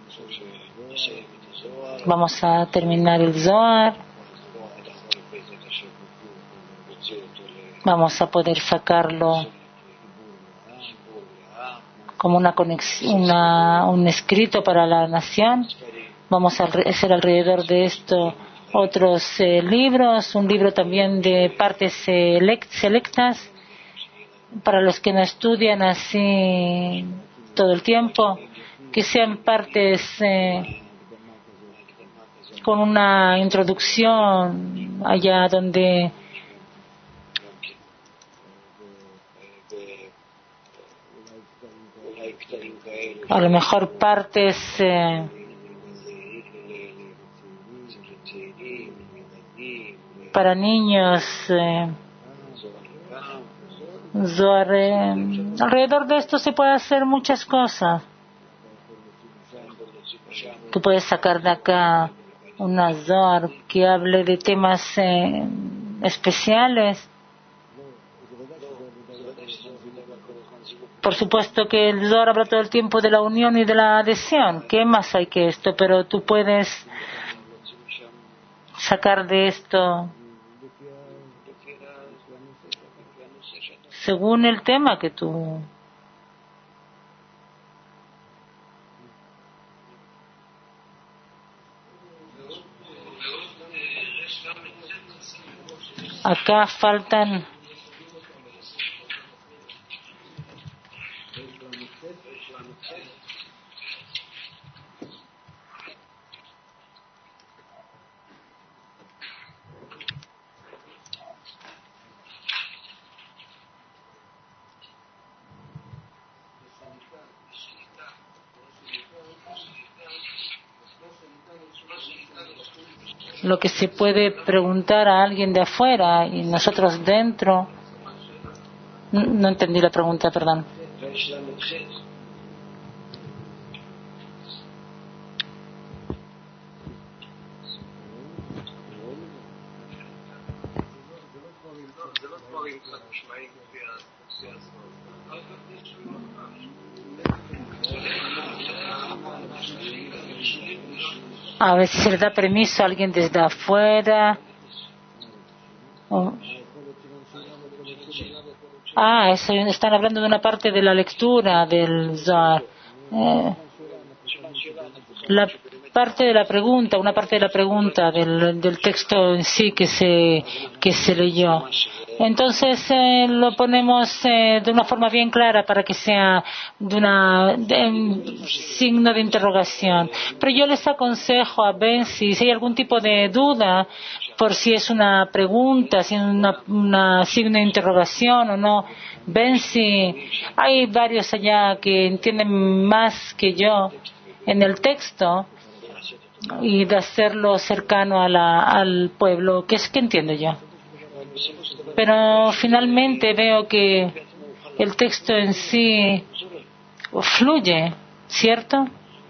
Vamos a terminar el Zohar. Vamos a poder sacarlo como una conexión, una, un escrito para la nación. Vamos a hacer alrededor de esto otros eh, libros, un libro también de partes select, selectas para los que no estudian así todo el tiempo, que sean partes eh, con una introducción allá donde a lo mejor partes eh, para niños, eh, Zohar, eh, alrededor de esto se puede hacer muchas cosas. Tú puedes sacar de acá una Zohar que hable de temas eh, especiales. Por supuesto que el Zohar habla todo el tiempo de la unión y de la adhesión. ¿Qué más hay que esto? Pero tú puedes sacar de esto según el tema que tú. Acá faltan lo que se puede preguntar a alguien de afuera y nosotros dentro. No, no entendí la pregunta, perdón. A ver si se le da permiso a alguien desde afuera. Oh. Ah, eso, están hablando de una parte de la lectura del Zohar. Eh, la parte de la pregunta, una parte de la pregunta del, del texto en sí que se, que se leyó. Entonces eh, lo ponemos eh, de una forma bien clara para que sea de una de, un signo de interrogación. Pero yo les aconsejo a Benzi, si hay algún tipo de duda, por si es una pregunta, si es una, una signo de interrogación o no, Benzi, hay varios allá que entienden más que yo en el texto y de hacerlo cercano a la, al pueblo, que es que entiendo yo. Pero finalmente veo que el texto en sí fluye, ¿cierto?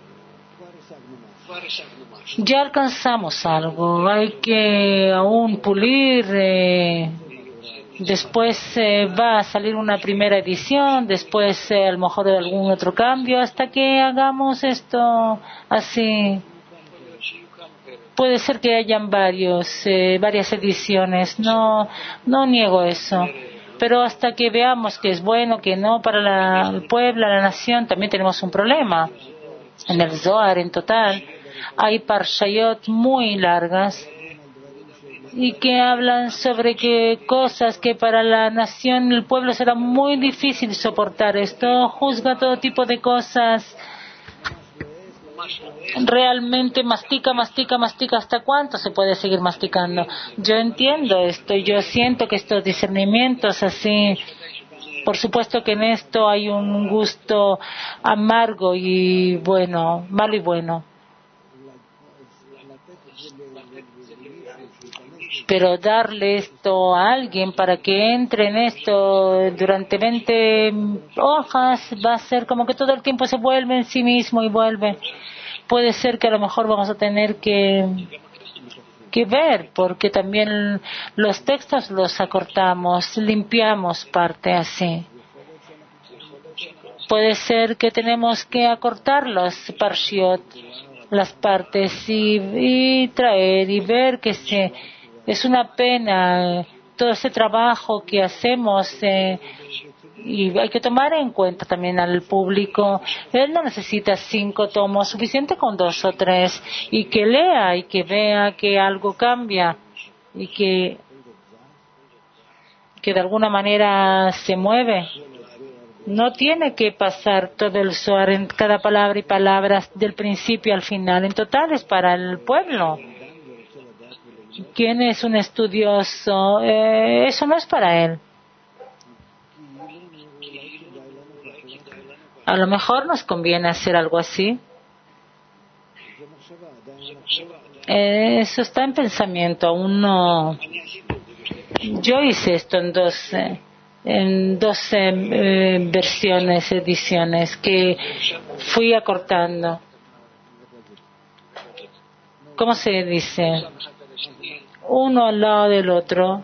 Ya alcanzamos algo, hay que aún pulir, eh, después eh, va a salir una primera edición, después eh, a lo mejor algún otro cambio, hasta que hagamos esto así. Puede ser que hayan varios, eh, varias ediciones, no, no niego eso, pero hasta que veamos que es bueno, que no para la, el pueblo, la nación, también tenemos un problema. En el Zohar en total hay parshayot muy largas y que hablan sobre que cosas que para la nación, el pueblo será muy difícil soportar. Esto juzga todo tipo de cosas. Realmente mastica, mastica, mastica. ¿Hasta cuánto se puede seguir masticando? Yo entiendo esto, yo siento que estos discernimientos así, por supuesto que en esto hay un gusto amargo y bueno, malo y bueno. Pero darle esto a alguien para que entre en esto durante veinte hojas va a ser como que todo el tiempo se vuelve en sí mismo y vuelve. Puede ser que a lo mejor vamos a tener que, que ver, porque también los textos los acortamos, limpiamos parte así. Puede ser que tenemos que acortar los parshiot, las partes y, y traer y ver que se, es una pena todo ese trabajo que hacemos eh, y hay que tomar en cuenta también al público. Él no necesita cinco tomos, suficiente con dos o tres y que lea y que vea que algo cambia y que, que de alguna manera se mueve. No tiene que pasar todo el Zohar en cada palabra y palabra del principio al final. En total es para el pueblo. ¿Quién es un estudioso? Eh, eso no es para él. A lo mejor nos conviene hacer algo así. Eh, eso está en pensamiento. Aún no. Yo hice esto en dos. Eh, en dos eh, versiones, ediciones que fui acortando. ¿Cómo se dice? Uno al lado del otro.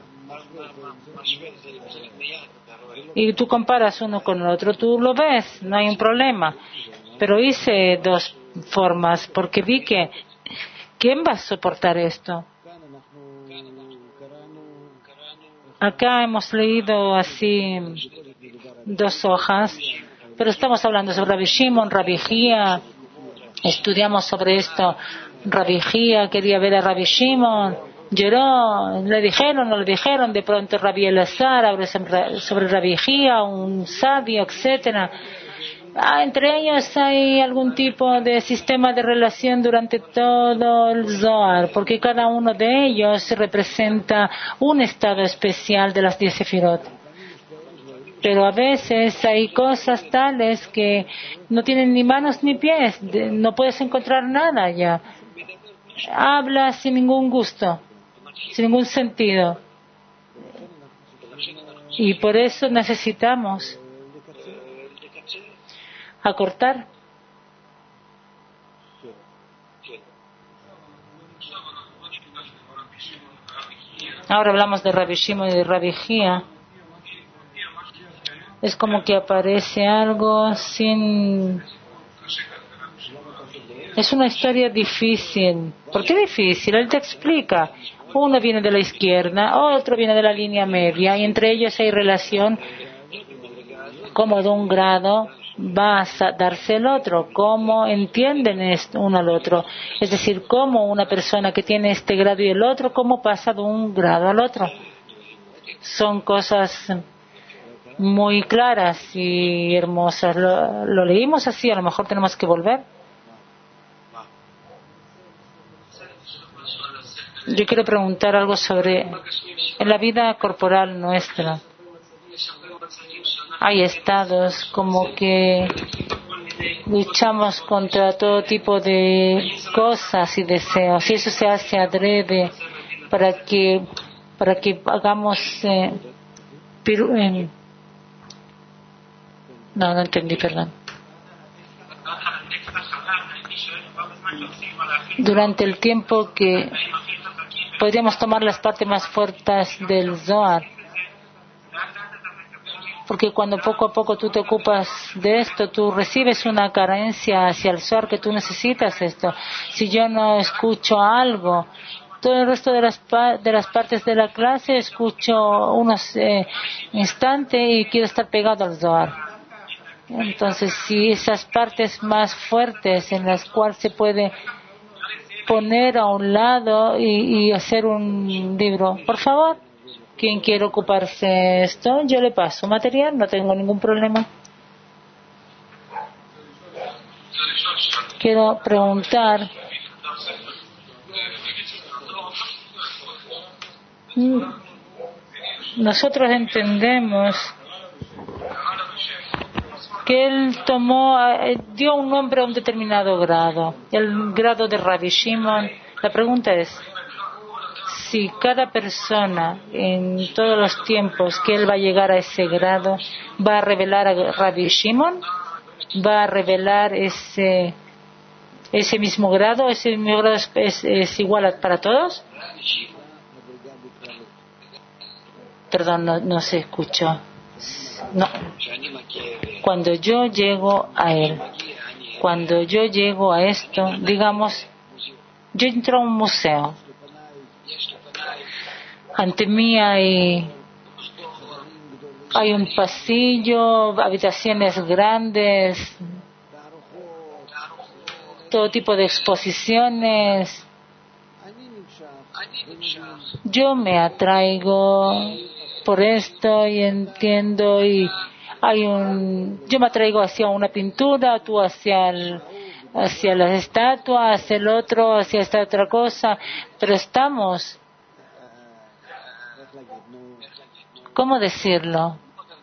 Y tú comparas uno con el otro, tú lo ves, no hay un problema. Pero hice dos formas porque vi que ¿quién va a soportar esto? Acá hemos leído así dos hojas, pero estamos hablando sobre Rabbi Shimon, Rabbi Hia. Estudiamos sobre esto. Rabbi Hia quería ver a Rabbi Shimon, lloró, le dijeron, no le dijeron. De pronto Rabbi Elazar habla sobre Rabbi Hia, un sabio, etcétera. Ah, entre ellos hay algún tipo de sistema de relación durante todo el Zohar, porque cada uno de ellos representa un estado especial de las diez sefirot. Pero a veces hay cosas tales que no tienen ni manos ni pies, no puedes encontrar nada ya. Habla sin ningún gusto, sin ningún sentido. Y por eso necesitamos acortar. Ahora hablamos de Rabbi Shimon y de Rabbi Hia. Es como que aparece algo sin... Es una historia difícil. ¿Por qué difícil? Él te explica. Uno viene de la izquierda, otro viene de la línea media, y entre ellos hay relación como de un grado va a darse el otro, cómo entienden esto uno al otro, es decir, cómo una persona que tiene este grado y el otro, cómo pasa de un grado al otro. Son cosas muy claras y hermosas. Lo, lo leímos así, a lo mejor tenemos que volver. Yo quiero preguntar algo sobre en la vida corporal nuestra. Hay estados como que luchamos contra todo tipo de cosas y deseos, y eso se hace adrede para que para que hagamos eh, piru, eh, no, no entendí, perdón. Durante el tiempo que podríamos tomar las partes más fuertes del Zohar, porque cuando poco a poco tú te ocupas de esto, tú recibes una carencia hacia el Zohar que tú necesitas esto. Si yo no escucho algo, todo el resto de las de las partes de la clase escucho unos eh, instantes y quiero estar pegado al Zohar. Entonces, si esas partes más fuertes en las cuales se puede poner a un lado y, y hacer un libro, por favor. ¿Quién quiere ocuparse de esto? Yo le paso material, no tengo ningún problema. Quiero preguntar. Nosotros entendemos que él tomó, dio un nombre a un determinado grado, el grado de Rabbi Shimon. La pregunta es, si cada persona en todos los tiempos que él va a llegar a ese grado va a revelar a Rabbi Shimon, va a revelar ese ese mismo grado, ese mismo grado es, es, es igual para todos. Perdón, no, no se escuchó. No. Cuando yo llego a él, cuando yo llego a esto, digamos, yo entro a un museo. Ante mí hay, hay un pasillo, habitaciones grandes, todo tipo de exposiciones. Yo me atraigo por esto y entiendo y hay un, yo me atraigo hacia una pintura, tú hacia el, hacia las estatuas, hacia el otro, hacia esta otra cosa, pero estamos, ¿cómo decirlo?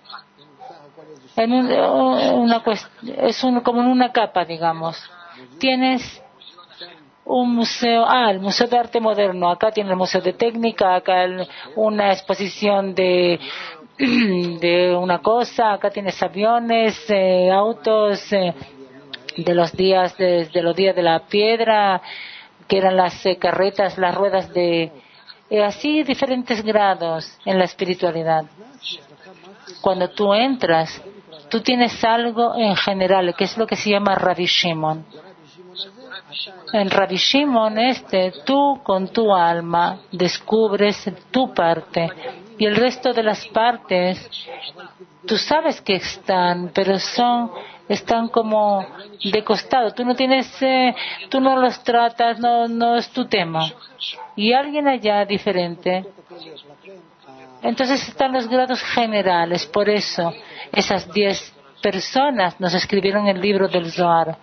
En un, una es un, como en una capa, digamos. Tienes un museo, ah, el Museo de Arte Moderno, acá tiene el Museo de Técnica, acá el, una exposición de de una cosa, acá tienes aviones, eh, autos eh, de los días de, de los días de la piedra, que eran las eh, carretas, las ruedas de eh, así diferentes grados en la espiritualidad. Cuando tú entras, tú tienes algo en general, que es lo que se llama Rabbi Shimon. En Rabbi Shimon este, tú con tu alma descubres tu parte Y el resto de las partes, tú sabes que están, pero son, están como de costado. Tú no tienes, eh, tú no los tratas, no, no es tu tema. Y alguien allá diferente. Entonces están los grados generales. Por eso, esas diez personas nos escribieron el libro del Zohar.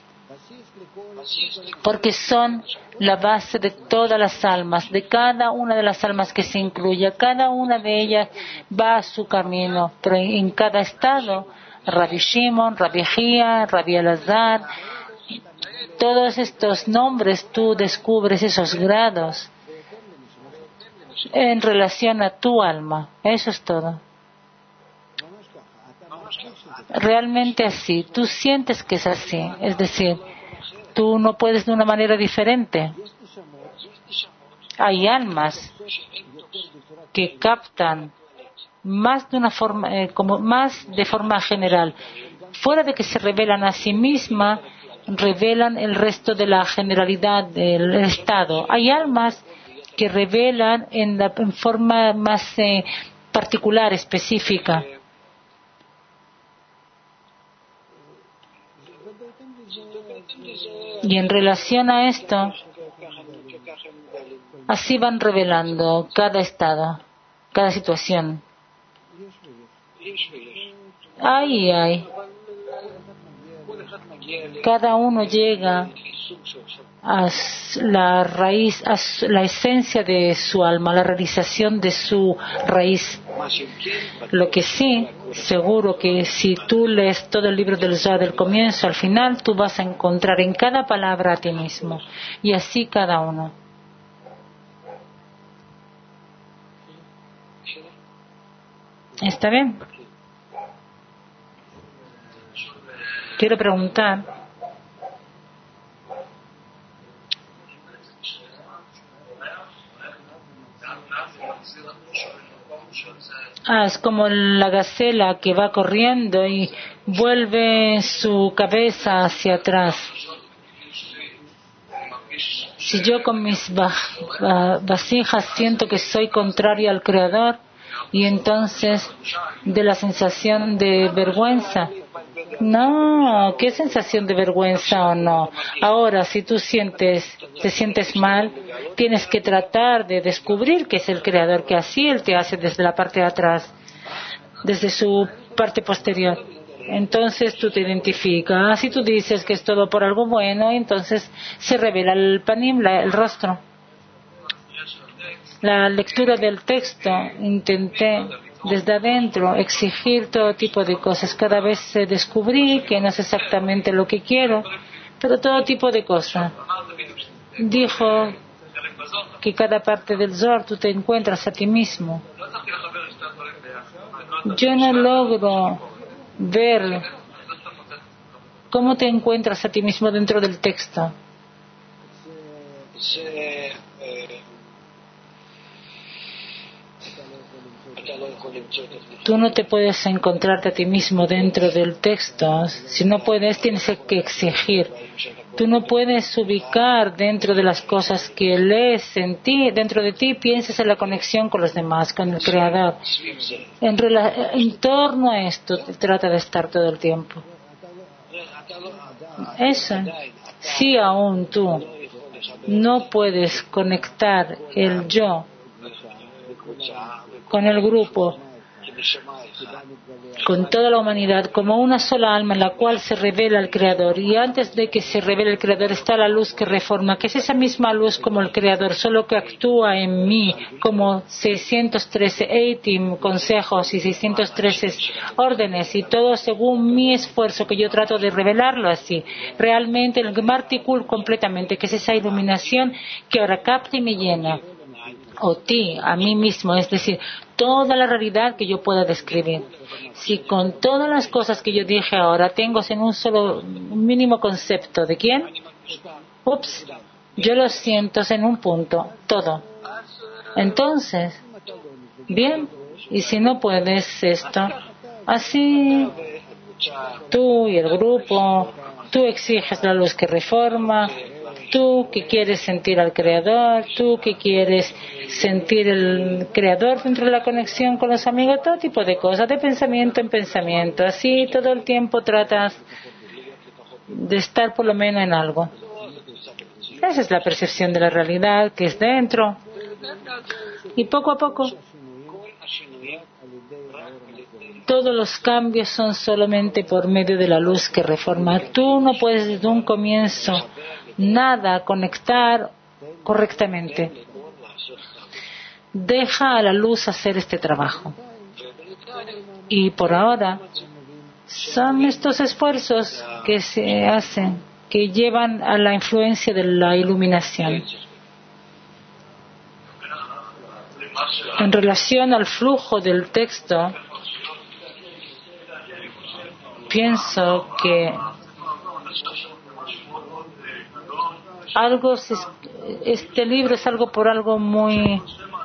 Porque son la base de todas las almas, de cada una de las almas que se incluye. Cada una de ellas va a su camino, pero en cada estado, Rabbi Shimon, Rabbi Gia, Rabbi Elazar, todos estos nombres tú descubres esos grados en relación a tu alma. Eso es todo. Realmente así, tú sientes que es así, es decir, tú no puedes de una manera diferente. Hay almas que captan más de una forma, eh, como más de forma general. Fuera de que se revelan a sí misma, revelan el resto de la generalidad del estado. Hay almas que revelan en, la, en forma más eh, particular, específica. Y en relación a esto, así van revelando cada estado, cada situación. Ay, ay. Cada uno llega a la raíz, a la esencia de su alma, la realización de su raíz. Lo que sí, seguro que si tú lees todo el libro del Zohar del comienzo al final, tú vas a encontrar en cada palabra a ti mismo. Y así cada uno. ¿Está bien? Quiero preguntar. Ah, es como la gacela que va corriendo y vuelve su cabeza hacia atrás. Si yo con mis vasijas siento que soy contrario al Creador, y entonces de la sensación de vergüenza. No, ¿qué sensación de vergüenza o no? Ahora, si tú sientes, te sientes mal, tienes que tratar de descubrir que es el Creador, que así Él te hace desde la parte de atrás, desde su parte posterior. Entonces tú te identificas. Si tú dices que es todo por algo bueno, entonces se revela el panim, la, el rostro. La lectura del texto, intenté desde adentro exigir todo tipo de cosas. Cada vez descubrí que no es exactamente lo que quiero, pero todo tipo de cosas. Dijo que cada parte del Zohar tú te encuentras a ti mismo. Yo no logro ver cómo te encuentras a ti mismo dentro del texto. Tú no te puedes encontrarte a ti mismo dentro del texto. Si no puedes, tienes que exigir. Tú no puedes ubicar dentro de las cosas que lees en ti, dentro de ti, piensas en la conexión con los demás, con el Creador. En, rela- en torno a esto te trata de estar todo el tiempo. Eso. Si aún tú no puedes conectar el yo con el grupo, con toda la humanidad, como una sola alma en la cual se revela el Creador, y antes de que se revele el Creador está la luz que reforma, que es esa misma luz como el Creador, solo que actúa en mí como seiscientos trece eitim, consejos y seiscientos trece órdenes, y todo según mi esfuerzo, que yo trato de revelarlo así, realmente el Martikul completamente, que es esa iluminación que ahora capta y me llena, o ti, a mí mismo, es decir, toda la realidad que yo pueda describir. Si con todas las cosas que yo dije ahora tengo en un solo un mínimo concepto de quién, ups, yo lo siento en un punto, todo. Entonces, bien, y si no puedes esto, así tú y el grupo, tú exiges la luz que reforma, Tú que quieres sentir al Creador, tú que quieres sentir el Creador dentro de la conexión con los amigos, todo tipo de cosas, de pensamiento en pensamiento. Así todo el tiempo tratas de estar por lo menos en algo. Esa es la percepción de la realidad que es dentro. Y poco a poco, todos los cambios son solamente por medio de la luz que reforma. Tú no puedes desde un comienzo nada conectar correctamente. Deja a la luz hacer este trabajo. Y por ahora son estos esfuerzos que se hacen, que llevan a la influencia de la iluminación. En relación al flujo del texto, pienso que algo, este libro es algo por algo muy...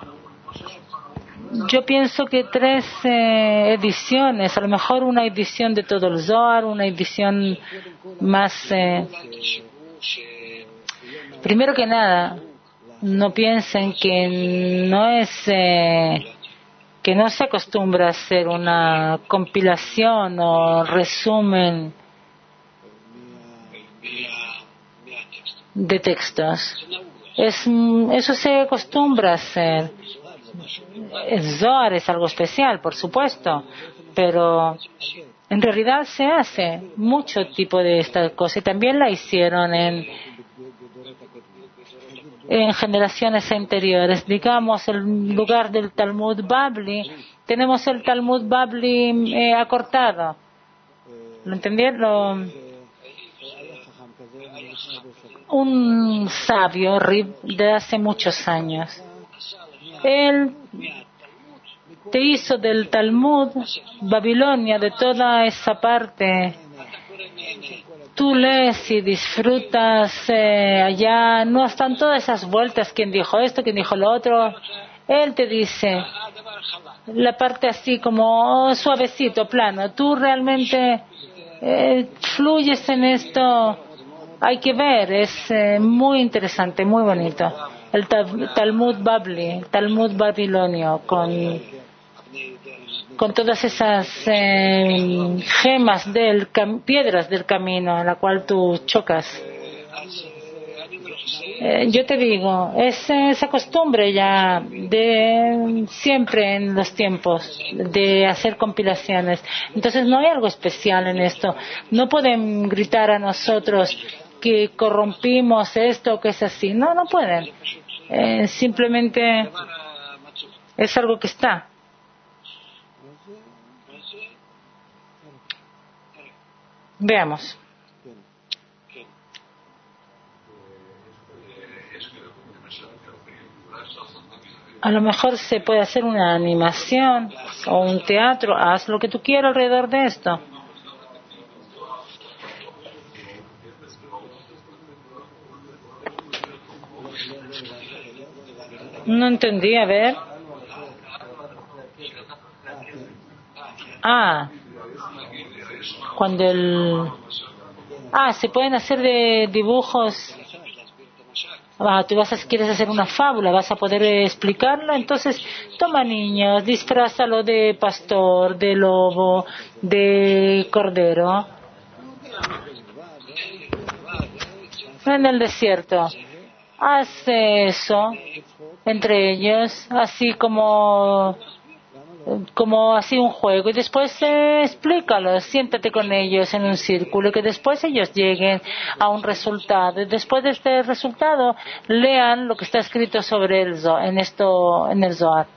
Yo pienso que tres eh, ediciones, a lo mejor una edición de todo el Zohar, una edición más... Eh, primero que nada, no piensen que no es... Eh, que no se acostumbra a hacer una compilación o resumen de textos. Es, eso se acostumbra a hacer. El Zohar es algo especial, por supuesto, pero en realidad se hace mucho tipo de esta cosa y también la hicieron en en generaciones anteriores. Digamos, el lugar del Talmud Babli, tenemos el Talmud Babli eh, acortado. ¿Lo entendieron? Un sabio de hace muchos años, él te hizo del Talmud Babilonia, de toda esa parte. Tú lees y disfrutas eh, allá, no están todas esas vueltas, quién dijo esto, quién dijo lo otro. Él te dice la parte así como oh, suavecito, plano. Tú realmente eh, fluyes en esto. Hay que ver, es eh, muy interesante, muy bonito. El Talmud Babli, Talmud babilonio, con con todas esas eh, gemas, del cam- piedras del camino en la cual tú chocas. Eh, yo te digo, es esa costumbre ya de siempre en los tiempos de hacer compilaciones. Entonces no hay algo especial en esto. No pueden gritar a nosotros que corrompimos esto, que es así. No, no pueden. Eh, simplemente es algo que está. Veamos. A lo mejor se puede hacer una animación o un teatro. Haz lo que tú quieras alrededor de esto. No entendí, a ver. Ah, cuando el... Ah, se pueden hacer de dibujos. Ah, tú vas a, quieres hacer una fábula, vas a poder explicarla. Entonces, toma niños, disfrázalo de pastor, de lobo, de cordero. En el desierto. Haz eso entre ellos, así como como así un juego, y después eh, explícalo, siéntate con ellos en un círculo, que después ellos lleguen a un resultado, y después de este resultado lean lo que está escrito sobre el Zohar, en esto, en el Zohar.